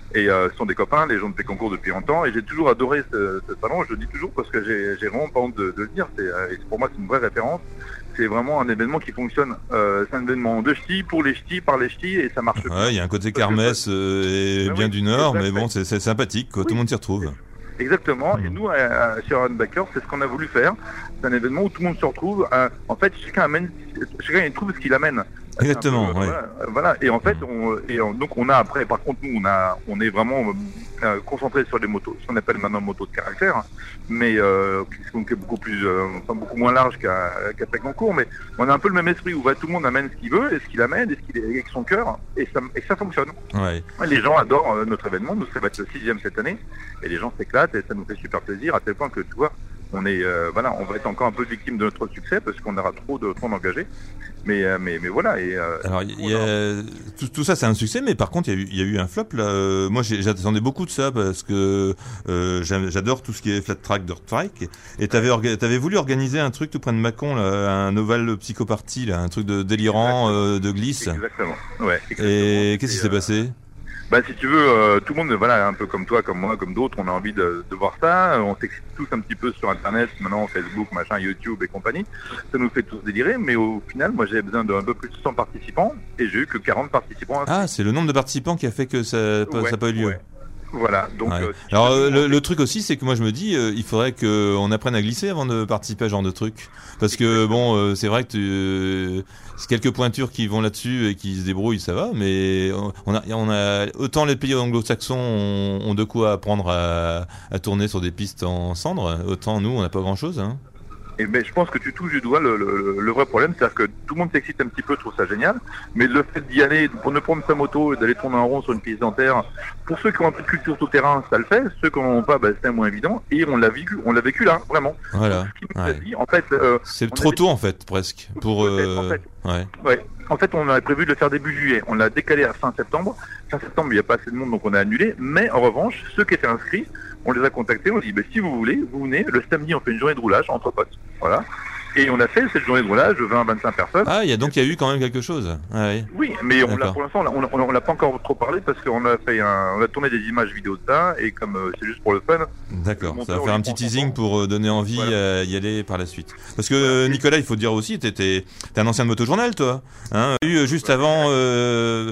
Et euh, ce sont des copains, les gens de Péconcourt depuis longtemps. Et j'ai toujours adoré ce, ce salon. Je le dis toujours parce que j'ai, j'ai vraiment pas honte de, de le dire. C'est, euh, et pour moi, c'est une vraie référence. C'est vraiment un événement qui fonctionne. Euh, c'est un événement de ch'tis, pour les ch'tis, par les ch'tis, et ça marche. Ouais, il y a un côté kermesse euh, et Ben bien oui, du Nord, exact, mais bon, ouais. c'est, c'est sympathique, quoi. Oui. Tout le monde s'y retrouve. Exactement. Mmh. Et nous, à, à, chez Ironbacker, c'est ce qu'on a voulu faire. C'est un événement où tout le monde se retrouve. Euh, en fait, chacun amène, chacun il trouve ce qu'il amène. Exactement, peu, ouais. Voilà, voilà. Et en fait, on, et on, donc on a après, par contre, nous, on a, on est vraiment euh, concentré sur les motos, ce qu'on appelle maintenant motos de caractère, mais euh, qui sont qui est beaucoup plus, euh, enfin beaucoup moins large qu'à, qu'à Péconcourt, mais on a un peu le même esprit où bah, tout le monde amène ce qu'il veut, et ce qu'il amène, et ce qu'il est avec son cœur, et ça, et ça fonctionne. Ouais. Les gens adorent euh, notre événement. Nous, ça va être le sixième cette année, et les gens s'éclatent, et ça nous fait super plaisir, à tel point que tu vois, on est, euh, voilà, on va être encore un peu victime de notre succès parce qu'on aura trop de trop d'engagés. Mais, euh, mais, mais voilà. Et, euh, Alors, il y a, tout, tout ça, c'est un succès, mais par contre, il y a eu, il y a eu un flop là. Euh, moi, j'ai, j'attendais beaucoup de ça parce que euh, j'adore tout ce qui est flat track, dirt track. Et t'avais, orga, t'avais voulu organiser un truc tout près de Mâcon, là, un oval psychoparty, là, un truc de délirant euh, de glisse. Exactement. Ouais. Exactement. Et qu'est-ce qui s'est euh... passé? Bah si tu veux, euh, tout le monde, voilà, un peu comme toi, comme moi, comme d'autres, on a envie de, de voir ça. On s'excite tous un petit peu sur Internet, maintenant Facebook, machin, YouTube et compagnie. Ça nous fait tous délirer, mais au final, moi, j'avais besoin d'un peu plus de cent participants et j'ai eu que quarante participants. Ah, c'est le nombre de participants qui a fait que ça n'a ouais, pas eu lieu. Ouais. Voilà. Donc. Ouais. Euh, si Alors euh, le, le truc aussi, c'est que moi je me dis, euh, il faudrait qu'on apprenne à glisser avant de participer à ce genre de truc, parce que bon, euh, c'est vrai que tu, euh, c'est quelques pointures qui vont là-dessus et qui se débrouillent, ça va, mais on a, on a autant les pays anglo-saxons ont, ont de quoi apprendre à, à tourner sur des pistes en cendres, autant nous on n'a pas grand-chose. Hein. Et ben, je pense que tu touches du doigt le, le, le vrai problème, c'est-à-dire que tout le monde s'excite un petit peu, trouve ça génial, mais le fait d'y aller, pour ne prendre sa moto et d'aller tourner en rond sur une piste dentaire, pour ceux qui ont un peu de culture tout terrain, ça le fait, ceux qui n'en ont pas, ben, c'est moins évident, et on l'a vécu, on l'a vécu là, vraiment. Voilà. Ouais. Dit, en fait, euh, c'est trop tôt en fait, presque, pour. Euh... En fait. Ouais. Ouais. En fait, on avait prévu de le faire début juillet, on l'a décalé à fin septembre. Fin septembre, il n'y a pas assez de monde, donc on a annulé. Mais en revanche, ceux qui étaient inscrits, on les a contactés, on dit, ben, si vous voulez, vous venez, le samedi, on fait une journée de roulage entre potes. Voilà. Et on a fait cette journée de roulage de vingt à vingt-cinq personnes. Ah, il y a donc il y a eu quand même quelque chose. Ah, oui. oui, mais on l'a, pour l'instant, on l'a, on l'a pas encore trop parlé parce qu'on a fait un, on a tourné des images vidéo de ça et comme euh, c'est juste pour le fun. D'accord. Ça va faire un petit teasing pour donner envie voilà. à y aller par la suite. Parce que euh, Nicolas, il faut te dire aussi, t'étais, t'es un ancien de motojournal, toi. Hein, eu juste avant. Euh,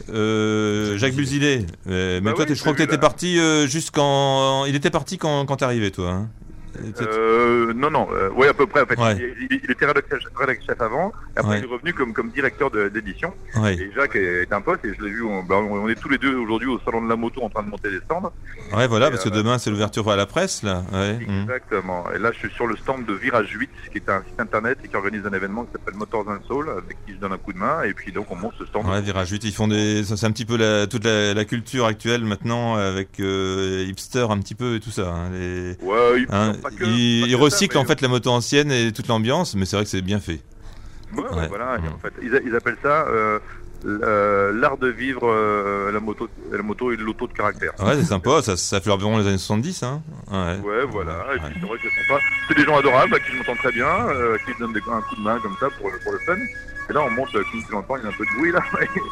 Euh, Jacques Busilet, euh, mais bah toi, oui, je crois que t'étais parti euh, jusqu'en. Il était parti quand, quand t'arrivais, toi. Hein euh, non, non, euh, ouais, à peu près. En fait, ouais. il, il, il était rédacteur chef avant. Après, ouais. il est revenu comme, comme directeur de, d'édition. Ouais. Et Jacques est un pote et je l'ai vu. On, bah, on est tous les deux aujourd'hui au salon de la moto en train de monter des stands. Ouais, voilà, et, parce euh, que demain c'est l'ouverture à la presse, là. Ouais. Exactement. Et là, je suis sur le stand de Virage huit, qui est un site internet et qui organise un événement qui s'appelle Motors and Soul, avec qui je donne un coup de main. Et puis donc, on monte ce stand. Ouais, Virage huit, ils font des. C'est un petit peu la, toute la, la culture actuelle maintenant avec euh, hipster un petit peu et tout ça. Hein, les... Ouais, hipster, hein, pas que, ils, pas ils que recyclent ça, en fait la moto ancienne et toute l'ambiance, mais c'est vrai que c'est bien fait. Ouais, ouais, ouais. voilà. En fait, ils, ils appellent ça euh, l'art de vivre euh, la moto, la moto et l'auto de caractère. Ouais, c'est sympa. ça, ça fait environ les années soixante-dix, hein. Ouais. Ouais, voilà. Et puis, c'est vrai que c'est sympa. C'est des gens adorables, à qui je m'entends très bien, euh, qui me donnent des, un coup de main comme ça pour, pour le fun. Et là, on monte, comme tu l'entends, il y a un peu de bruit là.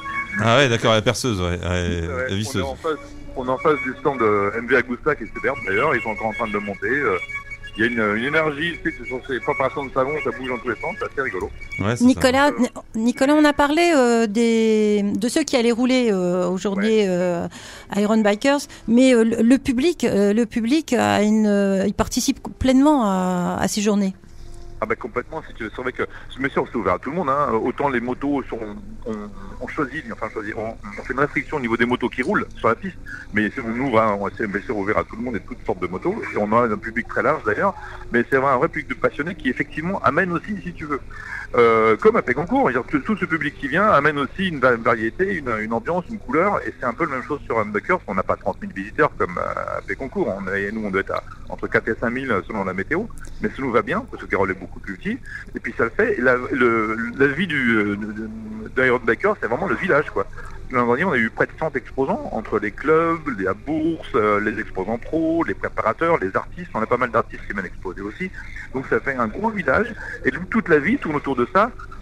Ah ouais, d'accord, la perceuse, ouais, ouais, ouais la visseuse. On est en face, on est en face du stand de M V Agusta qui est superbe d'ailleurs. Ils sont encore en train de le monter. Euh, Il y a une, une énergie, tu sais, sur ces préparations de savon, ça bouge dans tous les sens, c'est assez rigolo. Ouais, Nicolas, Nicolas, on a parlé euh, des, de ceux qui allaient rouler euh, aujourd'hui ouais. euh, à Iron Bikers, mais euh, le, le public, euh, le public a une, euh, il participe pleinement à, à ces journées. Ah bah complètement, si tu veux, c'est vrai que bien sûr c'est ouvert à tout le monde, hein. Autant les motos sont, on, on choisit, enfin choisit, on, on fait une restriction au niveau des motos qui roulent sur la piste, mais on ouvre, hein, on essaie bien sûr ouvert à tout le monde et toutes sortes de motos, et on a un public très large d'ailleurs, mais c'est vrai un vrai public de passionnés qui effectivement amène aussi, si tu veux, euh, comme à Péconcourt, tout ce public qui vient amène aussi une variété, une, une ambiance, une couleur, et c'est un peu la même chose sur Ironbackers, on n'a pas trente mille visiteurs comme à Péconcourt, on est, nous on doit être à entre quatre et cinq mille selon la météo, mais ça nous va bien, parce que Carole est beaucoup plus petit, et puis ça le fait, et la, le, la vie du d'Ironbackers, c'est vraiment le village, quoi. L'an dernier, on a eu près de cent exposants, entre les clubs, la bourse, euh, les exposants pros, les préparateurs, les artistes, on a pas mal d'artistes qui viennent exposer aussi, donc ça fait un gros village, et toute la vie tourne autour de ça,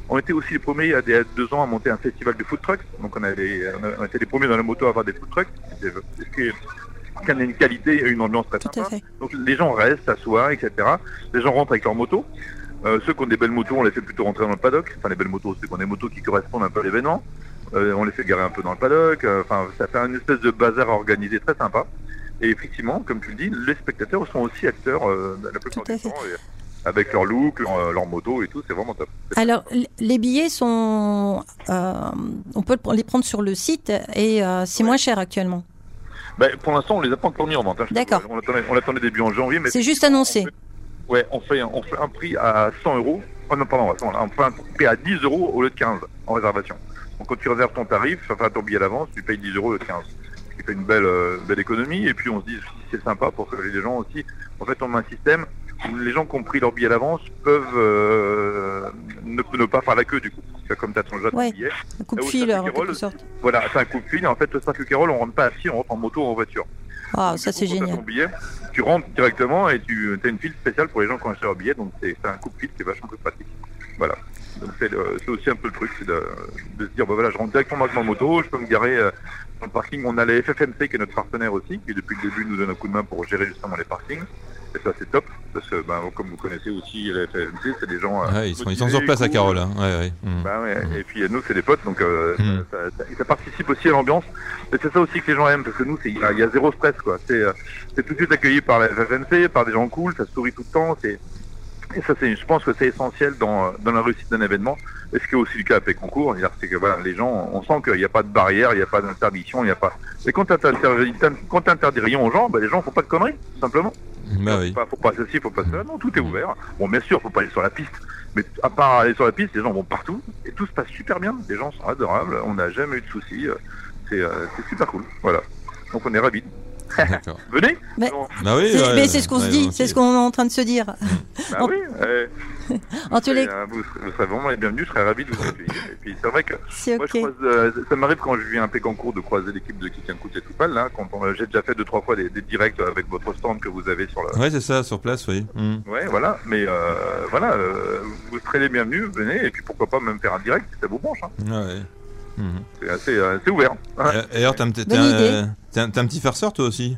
On était aussi les premiers il y a des- deux ans à monter un festival de food trucks. Donc on, avait, on, a, on était les premiers dans la moto à avoir des food trucks. C'était ce qui est- qui a une qualité et une ambiance très Tout à sympa. fait. Donc les gens restent, s'assoient, et cetera. Les gens rentrent avec leur moto. Euh, ceux qui ont des belles motos, on les fait plutôt rentrer dans le paddock. Enfin les belles motos, ceux qui ont des motos qui correspondent un peu à l'événement. Euh, on les fait garer un peu dans le paddock. Euh, Enfin, ça fait une espèce de bazar organisé très sympa. Et effectivement, comme tu le dis, les spectateurs sont aussi acteurs euh, la plupart Tout à du fait. temps. Et avec leur look, leur, leur moto et tout, c'est vraiment top. Alors, l- les billets sont, euh, on peut les prendre sur le site et euh, c'est moins cher actuellement. Ben, pour l'instant, on les a pas encore mis en vente. Hein, je D'accord. t'avoue. On attendait, on attendait début en janvier, mais C'est juste annoncé. ouais, on fait, on fait un prix à cent euros. Oh non, pardon, attends, on fait un prix à dix euros au lieu de quinze en réservation. Donc quand tu réserves ton tarif, enfin ton billet à l'avance, tu payes dix euros au lieu de quinze. Ce qui fait une belle, euh, belle économie. Et puis on se dit, c'est sympa pour que les gens aussi. En fait, on a un système où les gens qui ont pris leur billet à l'avance peuvent euh, ne, ne pas faire la queue du coup. Parce que comme tu as ton Ouais. billet, Un coup de Là où fil, ça en fait quelque Kérol, sorte. voilà, c'est un coup de fil. En fait, le Spark Carroll, on rentre pas assis, on rentre en moto ou en voiture. Ah, Donc, ça du c'est coup, quand t'as génial. ton billet, tu rentres directement et tu as une file spéciale pour les gens qui ont acheté leur billet, donc c'est c'est un coup de fil qui est vachement plus pratique. Voilà. Donc c'est le- c'est aussi un peu le truc, c'est de, de se dire, bah voilà, je rentre directement avec ma moto, je peux me garer euh, dans le parking. On a les F F M C qui est notre partenaire aussi, qui depuis le début nous donne un coup de main pour gérer justement les parkings. Et ça c'est top, parce que ben, comme vous connaissez aussi les F F M C, c'est des gens... euh, Ouais, ils sont, ils sont motivés, sur place à cool. Carole. Hein. Ouais, ouais. Mm. Bah ouais, et puis nous c'est des potes, donc euh, Mm. ça, ça- ça participe aussi à l'ambiance. Et c'est ça aussi que les gens aiment, parce que nous c'est- il y, a- il y a zéro stress quoi. C'est euh, c'est tout de suite accueilli par la F F M C, par des gens cool, ça sourit tout le temps. C'est et ça c'est, je pense que c'est essentiel dans dans la réussite d'un événement. Et ce qui est aussi le cas à Péconcourt, c'est-à-dire c'est que voilà, les gens, on sent qu'il n'y a pas de barrière, il n'y a pas d'interdiction, il n'y a pas. Et quand tu interdis rien aux gens, bah, les gens font pas de conneries, tout simplement. Bah oui. Faut pas, faut pas ceci, faut pas cela. Non, tout est ouvert. Bon, bien sûr, faut pas aller sur la piste. Mais à part aller sur la piste, les gens vont partout et tout se passe super bien. Les gens sont adorables. On n'a jamais eu de soucis. euh, C'est, euh, c'est super cool. Voilà. Donc on est ravis. D'accord. Venez. Mais- Non. Bah oui. C'est- ouais, mais c'est ce qu'on se ouais, dit, volontiers. c'est ce qu'on est en train de se dire. Bah En- oui. euh, En tous les et, euh, vous, serez- vous serez vraiment les bienvenus. Je serais ravi de vous accueillir. Et puis c'est vrai que c'est moi, ok. je croise, euh, ça m'arrive quand je viens à Pécancourt de croiser l'équipe de Kick and Coach et Toupal. Là, quand on, j'ai déjà fait deux trois fois des, des directs avec votre stand que vous avez sur le. Ouais, c'est ça, sur place, oui. Mm. Ouais, voilà. Mais euh, voilà, euh, vous serez les bienvenus. Venez et puis pourquoi pas même faire un direct si ça vous branche. Hein. Ouais. Mhm. C'est assez, euh, c'est ouvert. Hein. Et- D'ailleurs, t'as un, t'as Bonne un- idée. t'as un- t'as un petit farceur, toi aussi.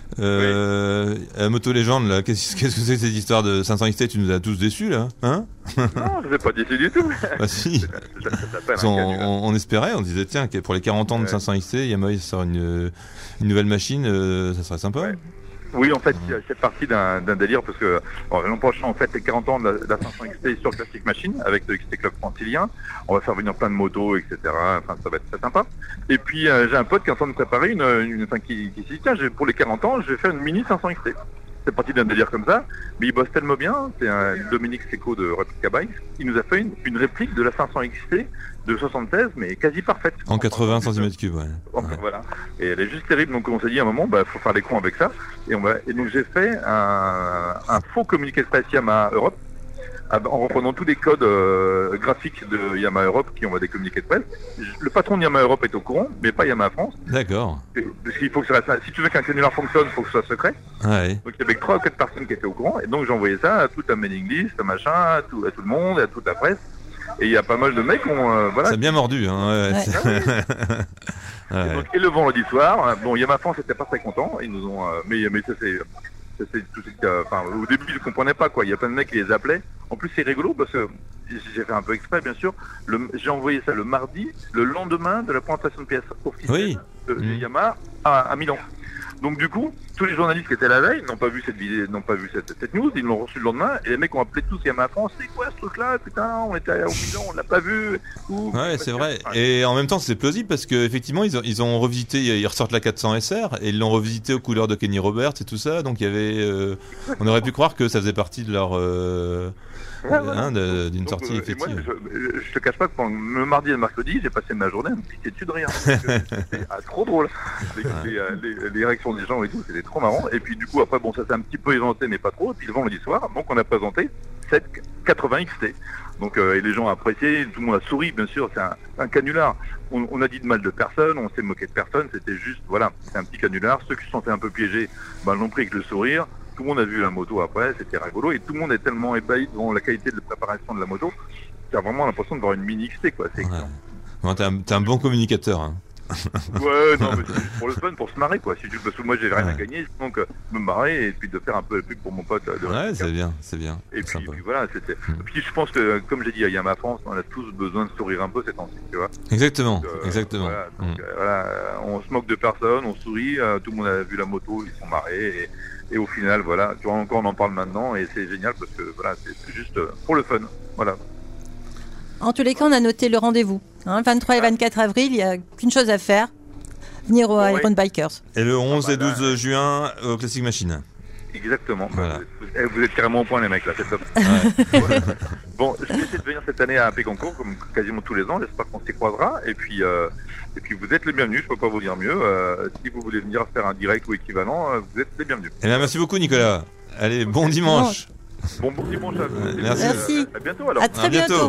Euh, la moto légende, là, qu'est-ce qu'est-ce que c'est que cette histoire de cinq cents X T? Tu nous as tous déçus, là, hein? Non, je vais pas dire du tout. Bah si. Ça, ça s'appelle Parce un qu'on- canular. on, on espérait, on disait tiens, que pour les quarante ans de Ouais. cinq cents X T, Yamaha sort une, une nouvelle machine, euh, ça serait sympa. Ouais. Oui, en fait, c'est parti d'un d'un délire parce que bon, l'an prochain, on fête les quarante ans de la, de la cinq cents X T sur Classic Machine avec le X T Club francilien. On va faire venir plein de motos, et cetera. Enfin, ça va être très sympa. Et puis, euh, j'ai un pote qui est en train de préparer une, une enfin, qui, qui s'est dit tiens, j'ai- pour les quarante ans, je vais faire une mini cinq cents X T. C'est parti d'un délire comme ça, mais il bosse tellement bien. C'est un Dominique Seco de Replica Bikes. Il nous a fait une, une réplique de la cinq cents X T de soixante-seize, mais quasi parfaite. En quatre-vingts centimètres cubes, ouais. Enfin, Ouais. voilà. Et elle est juste terrible. Donc on s'est dit à un moment, bah faut faire les cons avec ça. Et on va. Et donc j'ai fait un, un faux communiqué de presse Yamaha Europe ah, en reprenant tous les codes euh, graphiques de Yamaha Europe qui envoient des communiqués de presse. Le patron de Yamaha Europe est au courant, mais pas Yamaha France. D'accord. Et- Parce qu'il faut que ça reste. Si tu veux qu'un canular fonctionne, il faut que ce soit secret. Ouais. Donc il y avait que trois ou quatre personnes qui étaient au courant. Et donc j'ai envoyé ça à toute la mailing list, à machin, à tout, à tout le monde, à toute la presse. Et il y a pas mal de mecs qui ont euh, voilà. Ça a bien mordu, hein. Ouais. Ouais. c'est- Et, Ouais. donc, et le vendredi soir, euh, bon, Yamaha France n'était pas très content. Ils nous ont, euh, mais, mais ça c'est, ça, c'est tout de suite, euh, enfin, au début je comprenais pas quoi. Il y a plein de mecs qui les appelaient. En plus c'est rigolo parce que j'ai fait un peu exprès bien sûr. Le- J'ai envoyé ça le mardi, le lendemain de la présentation de pièces officielle Oui. de, de Mmh. Yamaha à, à Milan. Donc du coup, tous les journalistes qui étaient la veille n'ont pas vu cette vidéo, n'ont pas vu cette, cette news, ils l'ont reçu le lendemain et les mecs ont appelé tous Yamaha France. C'est quoi ce truc-là? Putain, on était au Milan, on l'a pas vu. Ouh, Ouais, c'est vrai. Enfin, Et en même temps, c'est plausible parce que effectivement, ils ont, ils ont revisité, ils ressortent la quatre cents S R et ils l'ont revisité aux couleurs de Kenny Roberts et tout ça. Donc il y avait, euh, on aurait pu croire que ça faisait partie de leur, euh, Ouais, voilà. hein, de- d'une Donc, sortie euh, et moi, effective. je, je te cache pas que pendant le mardi et le mercredi, j'ai passé ma journée à me piquer dessus de rien. Parce que C'était ah, trop drôle. Les, les, euh, les- les réactions des gens et tout, c'était trop marrant. Et puis du coup, après, bon, ça s'est un petit peu éventé, mais pas trop. Et puis le vendredi soir, donc on a présenté cette quatre-vingts X T. Donc euh, et les gens ont apprécié, tout le monde a souri, bien sûr. C'est un, un canular. On, on a dit de mal de personne, on s'est moqué de personne. C'était juste, voilà, c'est un petit canular. Ceux qui se sentaient un peu piégés, ben, l'ont pris avec le sourire. Tout le monde a vu la moto après, c'était rigolo et tout le monde est tellement ébahi devant la qualité de la préparation de la moto t'as vraiment l'impression de voir une mini X T, quoi. C'est ouais. Bon, t'es, un, t'es un bon communicateur. Hein. Ouais, non, mais c'est juste pour le fun, pour se marrer, quoi. Si tu, parce que moi, j'ai rien ouais. à gagner, donc euh, me marrer et puis de faire un peu la pub pour mon pote. De ouais, c'est bien, c'est bien. Et c'est puis, puis voilà, c'était. Mm. Puis je pense que, comme j'ai dit à Yamaha France, on a tous besoin de sourire un peu ces temps-ci, tu vois. Exactement, donc, euh, exactement. Voilà, donc, mm. euh, voilà, on se moque de personne, on sourit, euh, tout le monde a vu la moto, ils sont marrés. Et, et au final, voilà, tu vois, encore on en parle maintenant et c'est génial parce que voilà, c'est, c'est juste pour le fun. Voilà. En tous les cas, on a noté le rendez-vous. Hein, vingt-trois et vingt-quatre avril, il n'y a qu'une chose à faire. Venir au Iron oui. Bikers. Et le onze et douze juin au Classic Machine. Exactement. Voilà. Vous, êtes, vous êtes carrément au point, les mecs, là, c'est top. Ouais. Voilà. Bon, je vais essayer de venir cette année à Pécancourt, comme quasiment tous les ans. J'espère qu'on s'y croisera. Et puis, euh, et puis vous êtes les bienvenus. Je peux pas vous dire mieux. Euh, si vous voulez venir faire un direct ou équivalent, euh, vous êtes les bienvenus. Et bien, merci beaucoup, Nicolas. Allez, okay. Bon dimanche. Bon, bon dimanche à vous. Ouais, merci. Merci. À bientôt, alors. À très à bientôt. bientôt.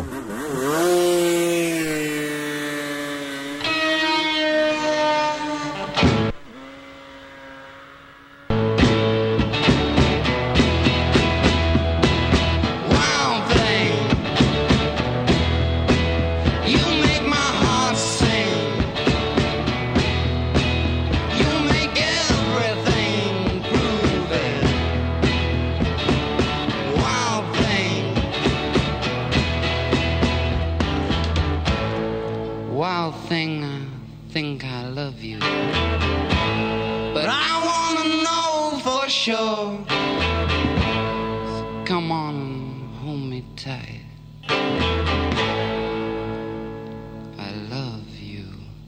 Thing, I think I love you, but I wanna know for sure. So come on and hold me tight. I love you.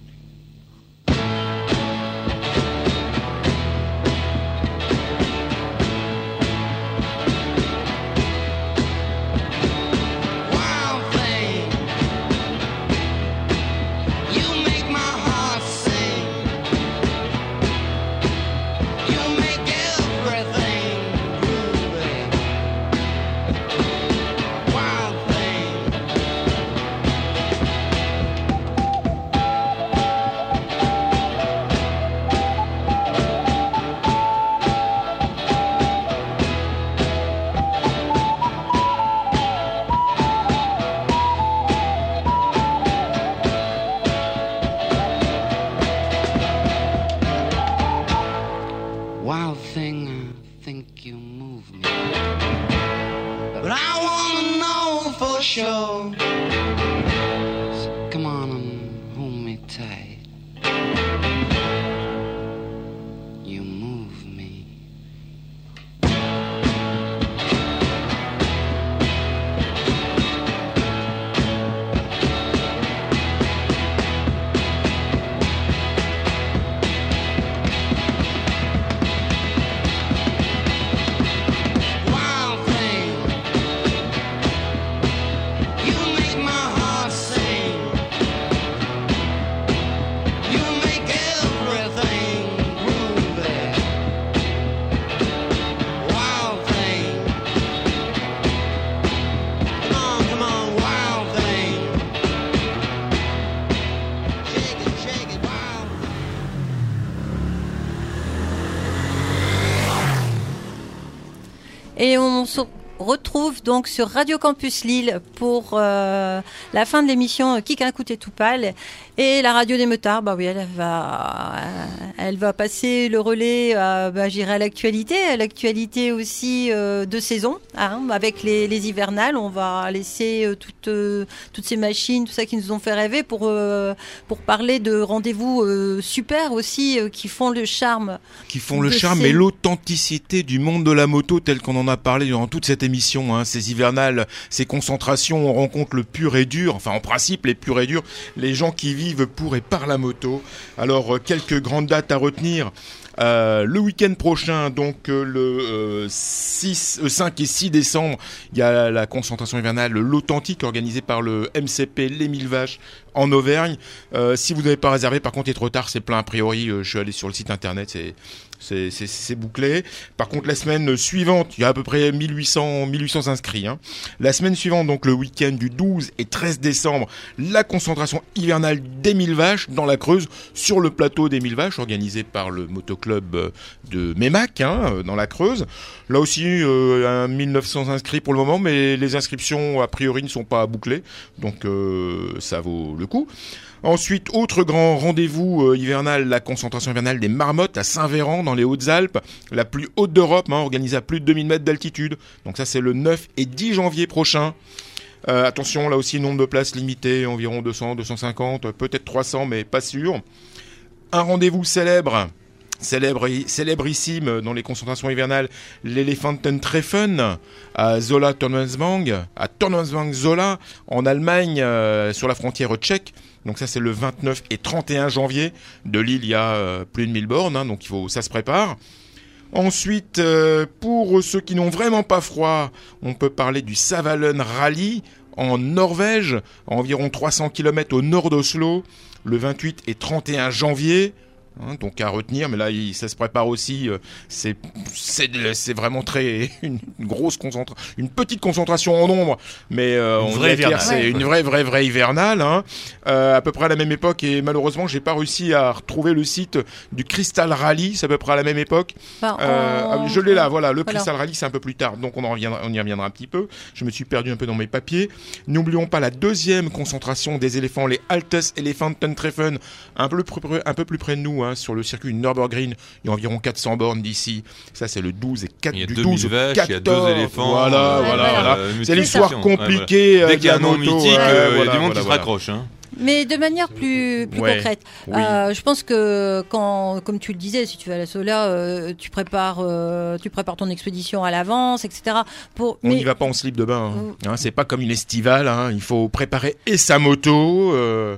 Sure. So come on and hold me tight. You move me. Et on se retrouve donc sur Radio Campus Lille pour euh, la fin de l'émission Qui qu'a coûté tout pâle. Et la radio des Meutards, bah oui, elle va, elle va passer le relais à, bah, j'irai à l'actualité, à l'actualité aussi euh, de saison, hein, avec les, les hivernales. On va laisser euh, toutes, euh, toutes ces machines, tout ça qui nous ont fait rêver pour, euh, pour parler de rendez-vous euh, super aussi euh, qui font le charme. Qui font le ces... charme et l'authenticité du monde de la moto tel qu'on en a parlé durant toute cette émission. Hein. Ces hivernales, ces concentrations, on rencontre le pur et dur, enfin en principe les purs et durs, les gens qui vivent pour et par la moto. Alors, euh, quelques grandes dates à retenir. Euh, le week-end prochain, donc euh, le euh, six, euh, cinq et six décembre, il y a la concentration hivernale L'Authentique organisée par le M C P Les Mille Vaches en Auvergne. Euh, si vous n'avez pas réservé, par contre, il est trop tard, c'est plein a priori. Euh, je suis allé sur le site internet, c'est c'est, c'est, c'est bouclé. Par contre, la semaine suivante, il y a à peu près mille huit cents inscrits. Hein. La semaine suivante, donc le week-end du douze et treize décembre, la concentration hivernale des mille vaches dans la Creuse, sur le plateau des mille vaches, organisé par le motoclub de Mémac, hein, dans la Creuse. Là aussi, euh, mille neuf cents inscrits pour le moment, mais les inscriptions, a priori, ne sont pas bouclées. Donc, euh, ça vaut le coup. Ensuite, autre grand rendez-vous euh, hivernal, la concentration hivernale des marmottes à Saint-Véran, dans les Hautes-Alpes, la plus haute d'Europe, hein, organisée à plus de deux mille mètres d'altitude. Donc ça, c'est le neuf et dix janvier prochain. Euh, attention, là aussi, nombre de places limité, environ deux cents, deux cent cinquante, peut-être trois cents, mais pas sûr. Un rendez-vous célèbre, célèbre, célébrissime dans les concentrations hivernales, l'Elefanten-Treffen à Zola Tornenswang, à Tornenswang-Zola, en Allemagne, euh, sur la frontière tchèque. Donc ça, c'est le vingt-neuf et trente et un janvier. De Lille, il y a euh, plus de mille bornes, hein, donc il faut, ça se prépare. Ensuite, euh, pour ceux qui n'ont vraiment pas froid, on peut parler du Savalen Rally en Norvège, à environ trois cents kilomètres au nord d'Oslo, le vingt-huit et trente et un janvier. Hein, donc à retenir, mais là il, ça se prépare aussi. Euh, c'est, c'est c'est vraiment très une, une grosse concentration, une petite concentration en nombre, mais euh, on vraie acquiert, c'est ouais. une vraie vraie vraie hivernale. Hein, euh, à peu près à la même époque, et malheureusement j'ai pas réussi à retrouver le site du Crystal Rally. C'est à peu près à la même époque. Bah, euh, on... Je l'ai là, voilà. Le voilà. Crystal Rally, c'est un peu plus tard, donc on en reviendra, on y reviendra un petit peu. Je me suis perdu un peu dans mes papiers. N'oublions pas la deuxième concentration des éléphants, les Altes Elefanten-Treffen, un peu plus près, un peu plus près de nous. Hein, sur le circuit Nürburgring, il y a environ quatre cents bornes d'ici. Ça, c'est le douze et quatre du douze. Vaches, il y a deux éléphants. Voilà, euh, voilà, euh, voilà. euh, C'est l'histoire compliquée. Ouais, voilà. Dès qu'il y a un de nom la moto, mythique, ouais, euh, il voilà, y a du monde voilà, qui voilà. se raccroche. Hein. Mais de manière plus, plus Ouais. concrète, Oui. euh, je pense que quand, comme tu le disais, si tu vas à la Sola, euh, tu prépares, euh, tu prépares ton expédition à l'avance, et cetera. Pour, On mais n'y va pas en slip de bain. Hein. Hein, c'est pas comme une estivale. Hein. Il faut préparer et sa moto. Euh,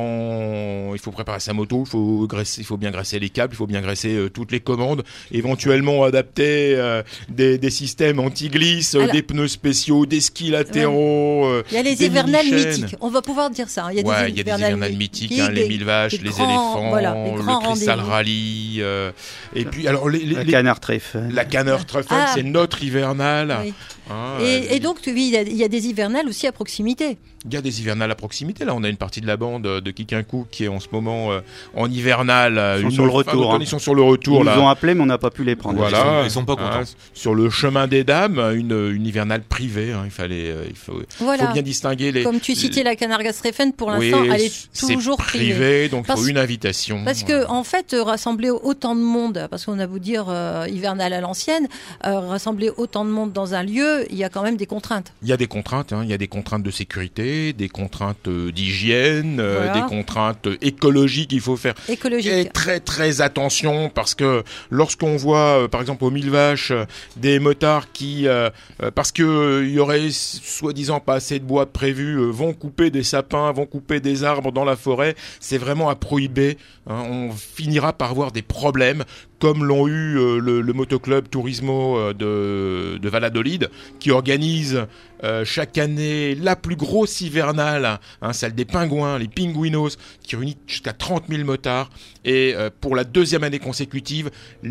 en... Il faut préparer sa moto. Il faut graisser, il faut bien graisser les câbles. Il faut bien graisser euh, toutes les commandes. Éventuellement adapter euh, des, des systèmes anti-glisse, Alors, des pneus spéciaux, des skis latéraux. Euh, il y a les des hivernales mini-chaînes. mythiques. On va pouvoir dire ça. Il y a Ouais, des il y a des hivernales hivernales mythiques, mythiques, hein, les des- mille vaches, des les grands- éléphants, voilà, les grands le Crystal rendez-vous. Rally, euh, et puis alors les, les, La les- Canard Treffen. la Canard Treffen, Ah. c'est notre hivernale. Oui. Hein, Et, euh, et donc, tu- oui, il y, a, il y a des hivernales aussi à proximité. Il y a des hivernales à proximité. Là, on a une partie de la bande euh, de Kikinkou qui est en ce moment euh, en hivernale. euh, Ils sont une sur le fin retour, d'automne, hein. Ils sont sur le retour Ils là. nous ont appelés, mais on n'a pas pu les prendre. Voilà, Ils sont- ils sont pas contents. Hein, sur le chemin des dames, une, une hivernale privée. Hein, il fallait, euh, il faut, Voilà. faut bien distinguer les. Comme tu citais la Canargas-Treffen, pour Oui, l'instant, elle est c'est toujours privé, privée. donc il Parce- faut une invitation. Parce que, en fait, euh, rassembler autant de monde, parce qu'on a beau dire euh, hivernale à l'ancienne, euh, rassembler autant de monde dans un lieu, il y a quand même des contraintes. Il y a des contraintes, hein. Il y a des contraintes de sécurité, des contraintes euh, d'hygiène, euh, Voilà. des contraintes euh, écologiques. Il faut faire Écologique. et très très attention parce que lorsqu'on voit, euh, par exemple, aux mille vaches, euh, des motards qui, euh, euh, parce que euh, il y aurait soi-disant pas assez de bois prévu, euh, vont couper des sapins, vont couper des arbres dans la forêt, c'est vraiment à prohiber. Hein. On finira par avoir des problèmes, comme l'ont eu euh, le, le motoclub Turismo euh, de, de Valladolid, qui organise euh, chaque année la plus grosse hivernale, hein, celle des pingouins, les Pinguinos, qui réunit jusqu'à trente mille motards. Et euh, pour la deuxième année consécutive,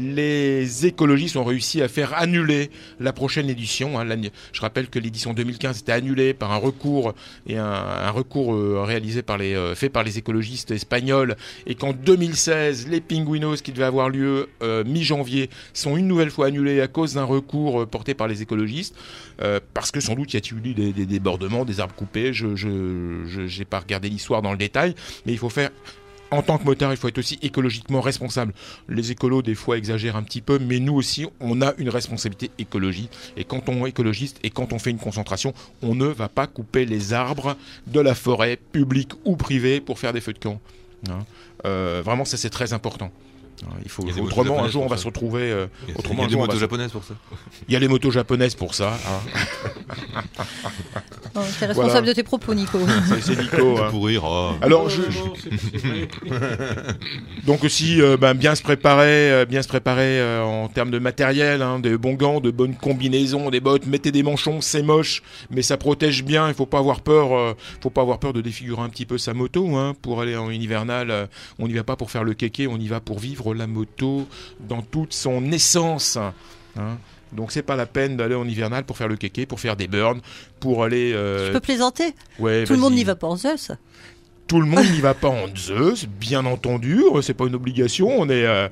les écologistes ont réussi à faire annuler la prochaine édition. Hein. L'année- Je rappelle que l'édition deux mille quinze était annulée par un recours et un, un recours euh, réalisé par les, euh, fait par les écologistes espagnols, et qu'en deux mille seize, les Pinguinos qui devaient avoir lieu euh, mi-janvier sont une nouvelle fois annulés à cause d'un recours euh, porté par les écologistes, euh, parce que sans doute il y a eu des, des débordements, des arbres coupés. Je je je j'ai pas regardé l'histoire dans le détail, mais il faut faire. En tant que motard, il faut être aussi écologiquement responsable. Les écolos, des fois, exagèrent un petit peu, mais nous aussi, on a une responsabilité écologique. Et quand on est écologiste et quand on fait une concentration, on ne va pas couper les arbres de la forêt, publique ou privée, pour faire des feux de camp. Hein. Euh, vraiment, ça, c'est très important. Il faut, Il y a des motos autrement, un japonaises jour, on pour va ça. se retrouver. Euh, Il y a- autrement, il y a un des jour, on motos va se- japonaises pour ça. Il y a les motos japonaises pour ça. Hein. Oh, t'es responsable voilà. de tes propos, Nico. C'est, c'est Nico. Hein. Pourrir. Oh. Alors, je, je... donc aussi, euh, ben, bien se préparer, euh, bien se préparer euh, en termes de matériel, hein, de bons gants, de bonnes combinaisons, des bottes. Mettez des manchons, c'est moche, mais ça protège bien. Il faut pas avoir peur. Euh, faut pas avoir peur de défigurer un petit peu sa moto, hein, pour aller en hivernal. Euh, on n'y va pas pour faire le kéké, on y va pour vivre la moto dans toute son essence. Hein. Donc c'est pas la peine d'aller en hivernal pour faire le kéké, pour faire des burns, pour aller... Euh... Je peux plaisanter ouais, Tout vas-y. Le monde n'y va pas en Zeus. Tout le monde n'y va pas en Zeus, bien entendu, c'est pas une obligation, on est... Euh...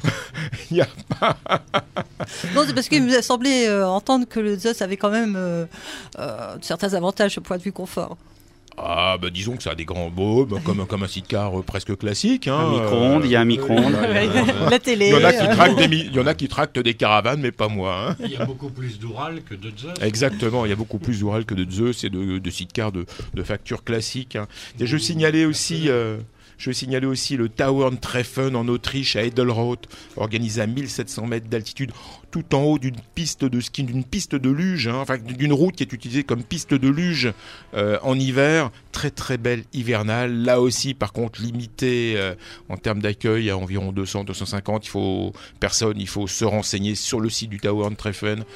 y a pas... Non, c'est parce qu'il nous a semblé euh, entendre que le Zeus avait quand même euh, euh, certains avantages au point de vue confort. Ah, bah disons que ça a des grands beaux, bah, comme, comme un sidecar euh, presque classique. Hein, un micro-ondes, il euh, y a un micro-ondes. Euh, la télé. Il y en a qui tractent des, il y en a qui tractent des caravanes, mais pas moi. Hein. Il y a beaucoup plus d'Oural que de Zeus. Exactement, il y a beaucoup plus d'Oural que de Zeus et de, de sidecars de, de facture classique. Hein. Et je signalais aussi... Euh, Je vais signaler aussi le Tauerntreffen en Autriche à Edelroth, organisé à mille sept cents mètres d'altitude, tout en haut d'une piste de ski, d'une piste de luge, hein, enfin d'une route qui est utilisée comme piste de luge euh, en hiver. Très très belle hivernale. Là aussi, par contre, limité euh, en termes d'accueil à environ deux cents à deux cent cinquante. Il faut personne, il faut se renseigner sur le site du Tauerntreffen.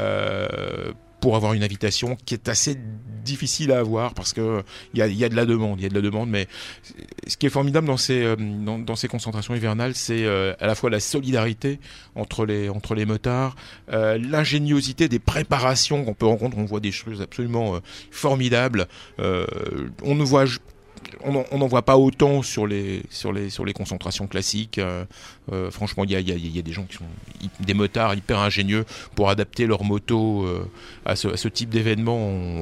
Euh, pour avoir une invitation qui est assez difficile à avoir parce que il y a, y a de la demande, il y a de la demande, mais ce qui est formidable dans ces, dans, dans ces concentrations hivernales, c'est euh, à la fois la solidarité entre les, entre les motards, euh, l'ingéniosité des préparations qu'on peut rencontrer, on voit des choses absolument euh, formidables, euh, on ne voit on n'en voit pas autant sur les, sur les, sur les concentrations classiques. Euh, euh, franchement, il y a, y, a, y a des gens qui sont des motards hyper ingénieux pour adapter leur moto euh, à, ce, à ce type d'événement. On,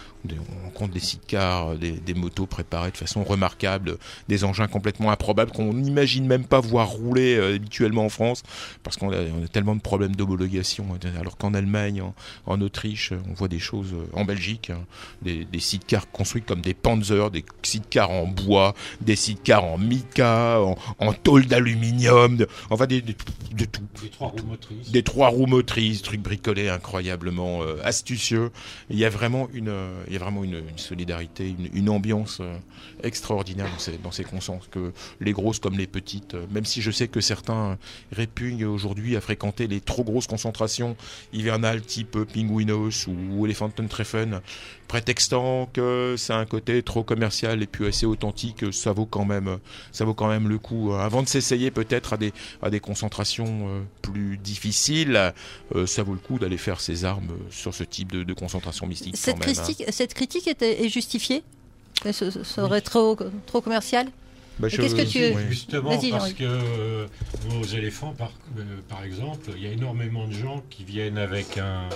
on rencontre des sidecars, des, des motos préparées de façon remarquable, des engins complètement improbables qu'on n'imagine même pas voir rouler euh, habituellement en France parce qu'on a, on a tellement de problèmes d'homologation. Alors qu'en Allemagne, en, en Autriche, on voit des choses, euh, en Belgique, hein, des, des sidecars construits comme des Panzer, des sidecars en bois, des sidecars en mica, en, en tôle d'aluminium, de, enfin des, des, de tout. Des trois roues motrices. Des trois roues motrices, trucs bricolés incroyablement euh, astucieux. Il y a vraiment une... Euh, il y a vraiment une, une solidarité, une, une ambiance euh, extraordinaire dans ces, dans ces concentres, que les grosses comme les petites, euh, même si je sais que certains euh, répugnent aujourd'hui à fréquenter les trop grosses concentrations hivernales type Pinguinos ou, ou Elephantentreffen, prétextant que c'est un côté trop commercial et puis assez authentique, ça vaut quand même, ça vaut quand même le coup. Avant de s'essayer peut-être à des, à des concentrations euh, plus difficiles, euh, ça vaut le coup d'aller faire ses armes sur ce type de, de concentration mystique. Cette, quand même, critique, hein. cette critique est, est justifiée ? Ce serait trop, trop commercial ? Bah, je... Qu'est-ce que tu... Oui. Justement, Vas-y, parce Jean-Luc. que euh, aux éléphants, par, euh, par exemple, il y a énormément de gens qui viennent avec un...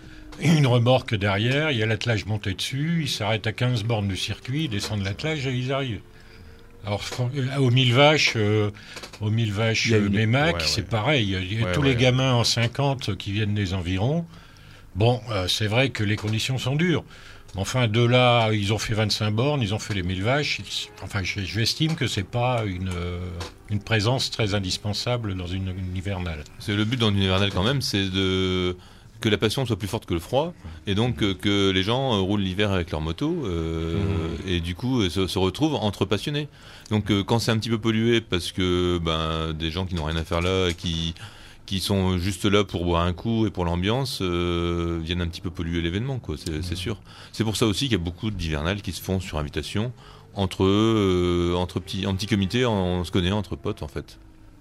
une remorque derrière, il y a l'attelage monté dessus, ils s'arrêtent à quinze bornes du circuit, ils descendent l'attelage et ils arrivent. Alors, aux mille vaches, euh, aux mille vaches une... Mémac, ouais, ouais. c'est pareil. Il y a ouais, tous ouais. les gamins en cinquante qui viennent des environs. Bon, euh, c'est vrai que les conditions sont dures. Mais enfin, de là, ils ont fait vingt-cinq bornes, ils ont fait les mille vaches. Ils... Enfin, je, je estime que c'est pas une, euh, une présence très indispensable dans une, une hivernale. C'est le but dans une hivernale quand même, c'est de... que la passion soit plus forte que le froid, et donc euh, que les gens euh, roulent l'hiver avec leur moto, euh, mmh. et du coup euh, se, se retrouvent entre passionnés. Donc euh, quand c'est un petit peu pollué, parce que ben, des gens qui n'ont rien à faire là, qui, qui sont juste là pour boire un coup et pour l'ambiance, euh, viennent un petit peu polluer l'événement, quoi, c'est, mmh. c'est sûr. C'est pour ça aussi qu'il y a beaucoup d'hivernales qui se font sur invitation, entre, euh, entre petits, en petit comité, on, on se connaît entre potes en fait.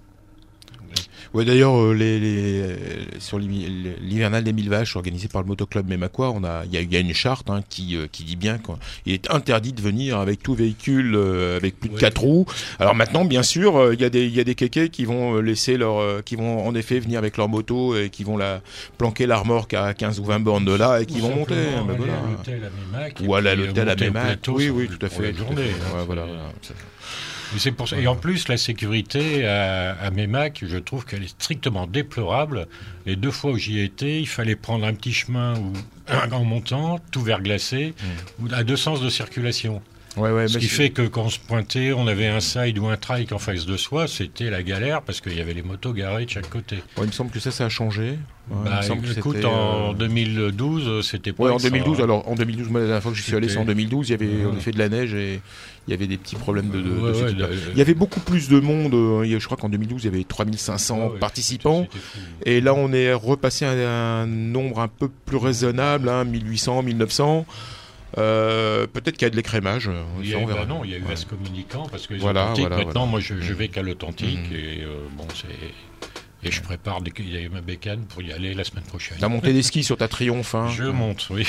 Ouais, d'ailleurs, euh, les, les, sur l'hivernal des mille vaches organisé par le motoclub Mémacois, on a, il y a, y a une charte hein, qui, euh, qui dit bien qu'il est interdit de venir avec tout véhicule euh, avec plus de quatre ouais. roues. Alors maintenant, bien sûr, il euh, y a des, il y a des kékés qui vont laisser leur, euh, qui vont en effet venir avec leur moto et qui vont la planquer la remorque à quinze ou vingt bornes de là et qui vont monter. Ben voilà. À l'hôtel à Mémac. Ou aller à l'hôtel à Mémac. Oui, oui, tout à fait. Tout journée, à fait. Hein, ouais, voilà. Et, c'est pour ça. Et en plus, la sécurité à, à Mémac, je trouve qu'elle est strictement déplorable. Les deux fois où j'y ai été, il fallait prendre un petit chemin où, en montant, tout verglacé, mmh. à deux sens de circulation. Ouais, ouais, Ce qui fait que quand on se pointait, on avait un side ou un trike en face de soi, c'était la galère parce qu'il y avait les motos garées de chaque côté. Ouais, il me semble que ça, ça a changé. Ouais, bah, il me semble que écoute, c'était, en euh... deux mille douze, c'était pas. Ouais, en extra, deux mille douze. hein. Alors, en deux mille douze, moi, la dernière fois que j'y suis allé, c'est en deux mille douze. Il y avait Ouais. en effet de la neige et il y avait des petits problèmes de. de, Ouais, de ce ouais, type-là. de- Il y avait beaucoup plus de monde. euh, il y a- Je crois qu'en deux mille douze, il y avait trois mille cinq cents Ah ouais, participants. c'était fou. Et là, on est repassé à un nombre un peu plus raisonnable, hein, mille huit cents, mille neuf cents. Euh, peut-être qu'il y a de l'écrémage. euh, Il y ça, a, on bah verra. non, il y a eu Ouais. As Communicant parce que les Voilà, authentiques, voilà, maintenant, voilà. moi, je, je vais Mhm. qu'à l'authentique Mhm. et euh, bon, c'est. Et je prépare des, il y a ma bécane pour y aller la semaine prochaine. T'as monté des skis sur ta Triumph, hein. Je monte, oui.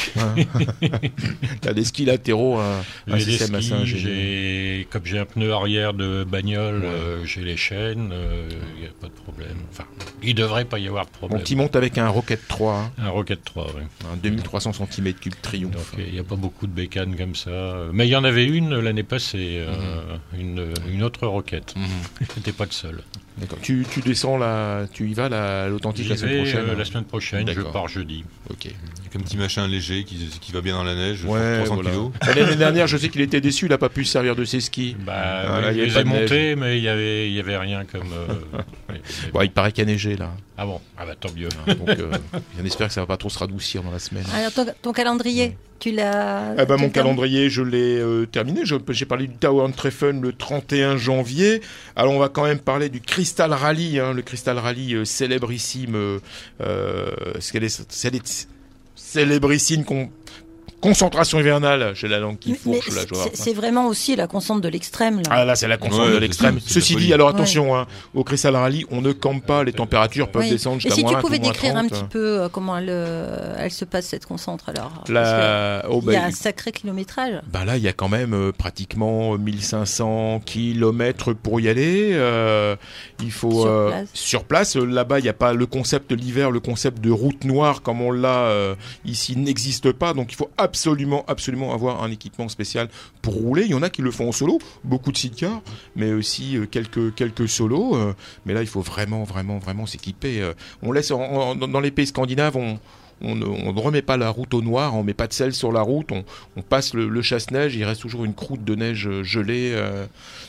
T'as des skis latéraux, un, un J'ai des système assez skis, ingénieux. j'ai, comme j'ai un pneu arrière de bagnole, Ouais. euh, j'ai les chaînes, il n'y a pas de problème. Enfin, il devrait pas y avoir de problème. Bon, tu montes avec un Rocket trois, hein, Un Rocket trois, oui. un deux mille trois cents centimètres cubes Triumph. Donc il n'y a pas beaucoup de bécanes comme ça. Mais il y en avait une l'année passée, euh, Mhm. une, une autre Rocket. Mhm. C'était pas le seul. D'accord. Tu, tu descends là, tu y vas là, à l'authentique J'y la semaine vais, prochaine. euh, hein. la semaine prochaine, je D'accord. pars jeudi. Ok. Avec un petit machin léger qui, qui va bien dans la neige, Ouais, trois cents voilà. kilos. L'année dernière, je sais qu'il était déçu, il n'a pas pu se servir de ses skis. Bah, Ah, oui, là, il y je avait les pas ai de neige. montés, mais il n'y avait, il y avait rien comme. euh, oui, mais Bon, il paraît qu'il y a neigé là. Ah bon, ah bah tant mieux. Donc, euh, on espère que ça va pas trop se radoucir dans la semaine. Alors, ton, ton calendrier, tu l'as. Ah bah, tu mon l'as- calendrier, je l'ai euh, terminé. Je- J'ai parlé du Tower Treffen le trente et un janvier. Alors, on va quand même parler du Crystal Rally, hein, le Crystal Rally euh, célébrissime. Euh, euh, ce qu'elle est, c'est elle est célébrissime con- concentration hivernale. J'ai la langue qui Mais- mais fourche là. je vois. c'est c'est vraiment aussi la constante de l'extrême, là. Ah là, c'est la constante Ouais, de l'extrême. c'est- c'est de la Ceci folie. dit, alors attention, hein, au Crystal Rally, on ne campe pas. Les températures peuvent Oui. descendre Et jusqu'à si moins tu vingt pouvais ou moins décrire un trente. petit peu euh, comment elle, euh, elle se passe cette concentre alors Parce La... que oh, Il y a bah, un sacré kilométrage. Bah là, il y a quand même euh, pratiquement mille cinq cents kilomètres pour y aller. Euh, il faut Sur euh, place. sur place. Euh, Là-bas, il n'y a pas le concept de l'hiver, le concept de route noire comme on l'a euh, ici n'existe pas. Donc, il faut absolument, absolument avoir un équipement spécial pour rouler. Il y en a qui le font en solo, beaucoup de sidecars, mais aussi euh, quelques quelques solos. euh, mais là, il faut vraiment, vraiment, vraiment s'équiper. Euh, on laisse en- en- dans les pays scandinaves, on On ne, on ne remet pas la route au noir, on met pas de sel sur la route, on, on passe le, le chasse-neige, il reste toujours une croûte de neige euh, gelée. euh,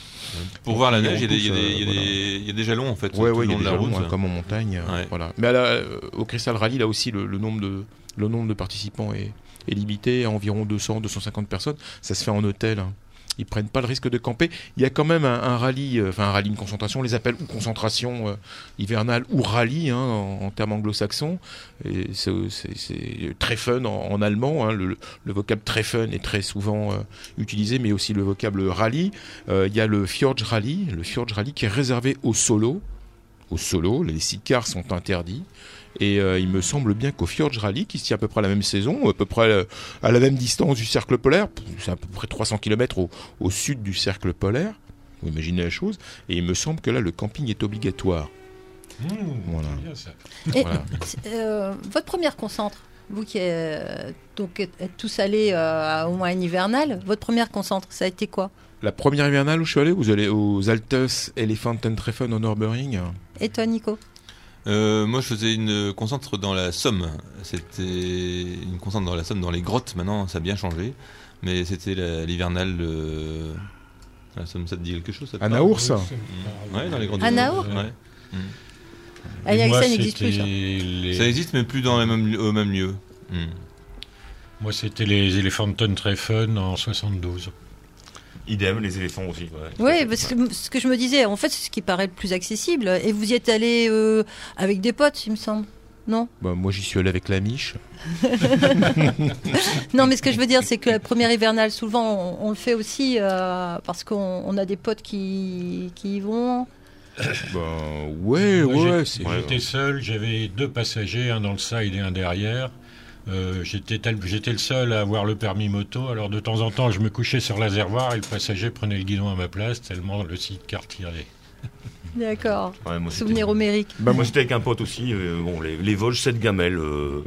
Pour voir la et neige, on il y a des- il y a pousse, des- il y a euh, voilà. des- il y a des jalons en fait. Ouais, tout ouais, le il y a long des de la jalons, route. hein, comme en montagne. euh, Ouais. Voilà. Mais à la- euh, au Crystal Rally, là aussi, le, le nombre de le nombre de participants est, est limité à environ deux cents à deux cent cinquante personnes. Ça se fait en hôtel. Hein. Ils prennent pas le risque de camper. Il y a quand même un, un rallye, euh, enfin un rallye, une concentration, on les appelle ou concentration euh, hivernale ou rallye hein, en, en termes anglo-saxons. Et c'est, c'est, c'est Treffen en, en allemand. Hein, le, le vocable Treffen est très souvent euh, utilisé, mais aussi le vocable rallye. Euh, il y a le Fjord Rally, le Fjord Rally qui est réservé aux solos. Au solo, les sidecars sont interdits. Et euh, il me semble bien qu'au Fjord Rally, qui se tient à peu près à la même saison, à peu près euh, à la même distance du cercle polaire, c'est à peu près trois cents kilomètres au, au sud du cercle polaire, vous imaginez la chose, et il me semble que là, le camping est obligatoire. Mmh, Voilà. c'est bien ça. Et, Voilà. euh, votre première concentre, vous qui euh, donc, êtes êtes tous allés euh, au moins une hivernale, votre première concentre, ça a été quoi? La première hivernale où je suis allé, vous allez aux Altes Elefanten-Treffen au Nürburgring. Et toi, Nico? Euh, moi, je faisais une concentre dans la Somme. C'était une concentre dans la Somme, dans les grottes. Maintenant, ça a bien changé. Mais c'était la- l'hivernale de la Somme. Ça te dit quelque chose ça te À parle Naours. Mmh. Ouais, dans les grottes. À de- Naours Ouais. Mmh. Ah, il y a Et que moi, ça n'existe plus, ça. c'était les- Ça existe, mais plus dans le même, lieu- au même lieu. Mmh. Moi, c'était les Elephanton Treffen en soixante-douze. Idem, les éléphants aussi. ouais. Oui, parce que ce que je me disais, en fait, c'est ce qui paraît le plus accessible. Et vous y êtes allé euh, avec des potes, il me semble. Non? Bah, moi, j'y suis allé avec la Miche. Non, mais ce que je veux dire, c'est que la première hivernale, souvent, on, on le fait aussi euh, parce qu'on on a des potes qui, qui y vont. Bah, ouais, Moi, ouais. j'ai- c'est- J'étais seul, j'avais deux passagers, un dans le side et un derrière. Euh, j'étais, tel- j'étais le seul à avoir le permis moto, alors de temps en temps je me couchais sur l'azervoir et le passager prenait le guidon à ma place tellement le sidecar tirait. D'accord. Ouais, moi, c'était- Souvenir homérique. Bah, Moi j'étais avec un pote aussi, euh, bon, les, les Vosges, cette gamelle. euh,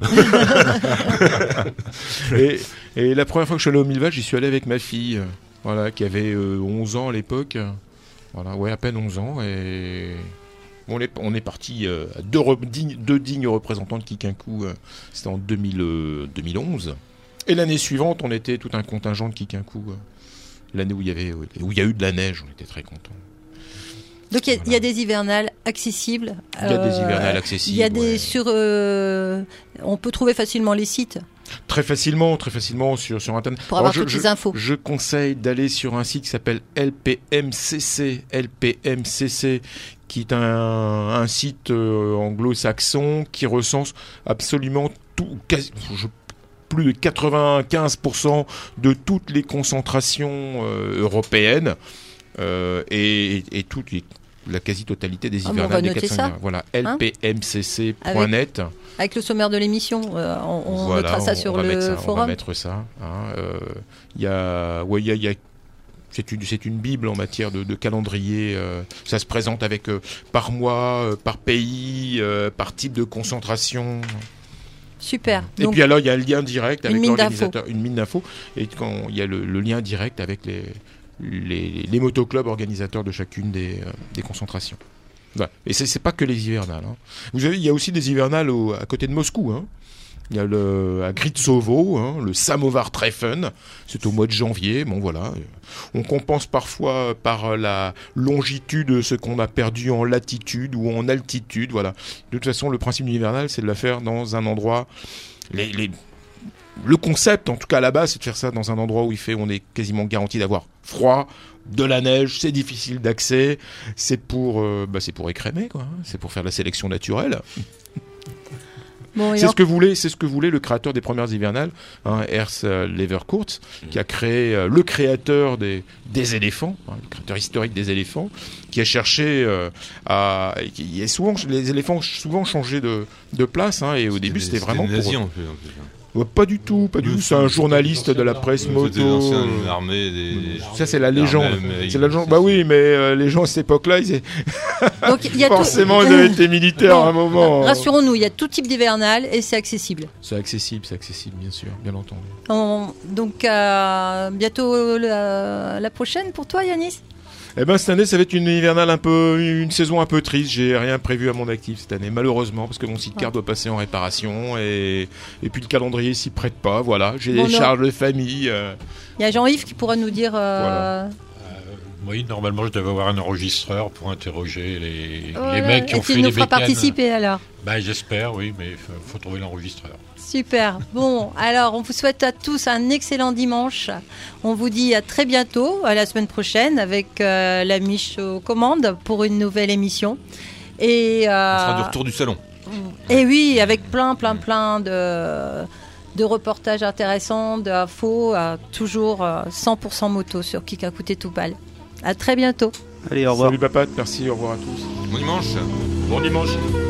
et, et la première fois que je suis allé au Mille Vaches, j'y suis allé avec ma fille, euh, voilà, qui avait euh, onze ans à l'époque. Voilà, ouais, à peine onze ans. Et on est, on est parti euh, à deux, re- dignes- deux dignes représentants de Kikinkou. euh, C'était en deux mille, euh, deux mille onze. Et l'année suivante, on était tout un contingent de Kikinkou euh, l'année où il y avait, où il y a eu de la neige, on était très contents. Donc il y, voilà. y a des hivernales accessibles. Il y a des hivernales accessibles. Il y a des ouais. sur. Euh, on peut trouver facilement les sites. Très facilement, très facilement sur, sur Internet. Pour avoir Alors, toutes je, les infos. Je conseille d'aller sur un site qui s'appelle L P M C C, L P M C C, qui est un, un site euh, anglo-saxon qui recense absolument tout, quasi, je, plus de quatre-vingt-quinze pour cent de toutes les concentrations euh, européennes euh, et, et, et toutes les la quasi-totalité des hivernales ah, des quatre cents. Voilà, L P M C C point net. Avec, avec le sommaire de l'émission, euh, on, on voilà, mettra ça on, sur on le ça, forum. On va mettre ça. Il hein, euh, y a, ouais, il y a, y a c'est une, c'est une bible en matière de, de calendrier. Euh, ça se présente avec euh, par mois, euh, par pays, euh, par type de concentration. Super. Et donc, puis alors, il y a un lien direct avec une l'organisateur, une mine d'infos. Et quand il y a le, le lien direct avec les Les, les motoclubs organisateurs de chacune des, euh, des concentrations. Voilà. Et c'est, c'est pas que les hivernales. Hein. Vous avez, il y a aussi des hivernales au, à côté de Moscou. Hein. Il y a le, à Gritsovo, hein, le Samovar Treffen. C'est au mois de janvier. Bon voilà. On compense parfois par la longitude ce qu'on a perdu en latitude ou en altitude. Voilà. De toute façon, le principe du hivernal, c'est de la faire dans un endroit. Les, les, Le concept, en tout cas à la base, c'est de faire ça dans un endroit où il fait, on est quasiment garanti d'avoir froid, de la neige, c'est difficile d'accès, c'est pour, euh, bah c'est pour écrémer, quoi. C'est pour faire de la sélection naturelle. Bon, c'est, ce que voulait, c'est ce que voulait le créateur des premières hivernales, hein, Ernst Leverkurz, qui a créé euh, le créateur des, des éléphants, hein, le créateur historique des éléphants, qui a cherché euh, à... Qui, souvent, les éléphants ont souvent changé de, de place, hein, et au c'était début, des, c'était, c'était vraiment pour... Nazis, en plus, en plus. Ouais, pas du tout, pas du tout. C'est un journaliste de la presse moto. C'était l'ancienne armée des... Ça, c'est la légende. Mais... C'est la légende. Bah oui, mais euh, les gens à cette époque-là, ils... Donc, y a forcément, tout... ils avaient été militaires bon, à un moment. Rassurons-nous, il y a tout type d'hivernal et c'est accessible. C'est accessible, c'est accessible, bien sûr, bien entendu. On... Donc, euh, bientôt la... la prochaine pour toi, Yanis ? Eh ben, cette année, ça va être une hivernale un peu, une saison un peu triste. J'ai rien prévu à mon actif cette année, malheureusement, parce que mon site-car doit passer en réparation et, et puis le calendrier s'y prête pas. Voilà, j'ai bon, des non. charges de famille. Euh... Il y a Jean-Yves qui pourra nous dire. Euh... Voilà. Euh, oui, normalement, je devais avoir un enregistreur pour interroger les, voilà. les mecs qui et ont fait les bécanes. Et tu nous feras participer alors. Ben, j'espère, oui, mais il faut, faut trouver l'enregistreur. Super. Bon, alors on vous souhaite à tous un excellent dimanche. On vous dit à très bientôt, à la semaine prochaine, avec euh, la Miche aux commandes pour une nouvelle émission. Et, euh, on sera du retour du salon. Et oui, avec plein, plein, plein de, de reportages intéressants, d'infos, euh, toujours euh, cent pour cent moto sur Kikaku Toupal. À très bientôt. Allez, au revoir. Salut Papat, merci, au revoir à tous. Bon dimanche. Bon dimanche.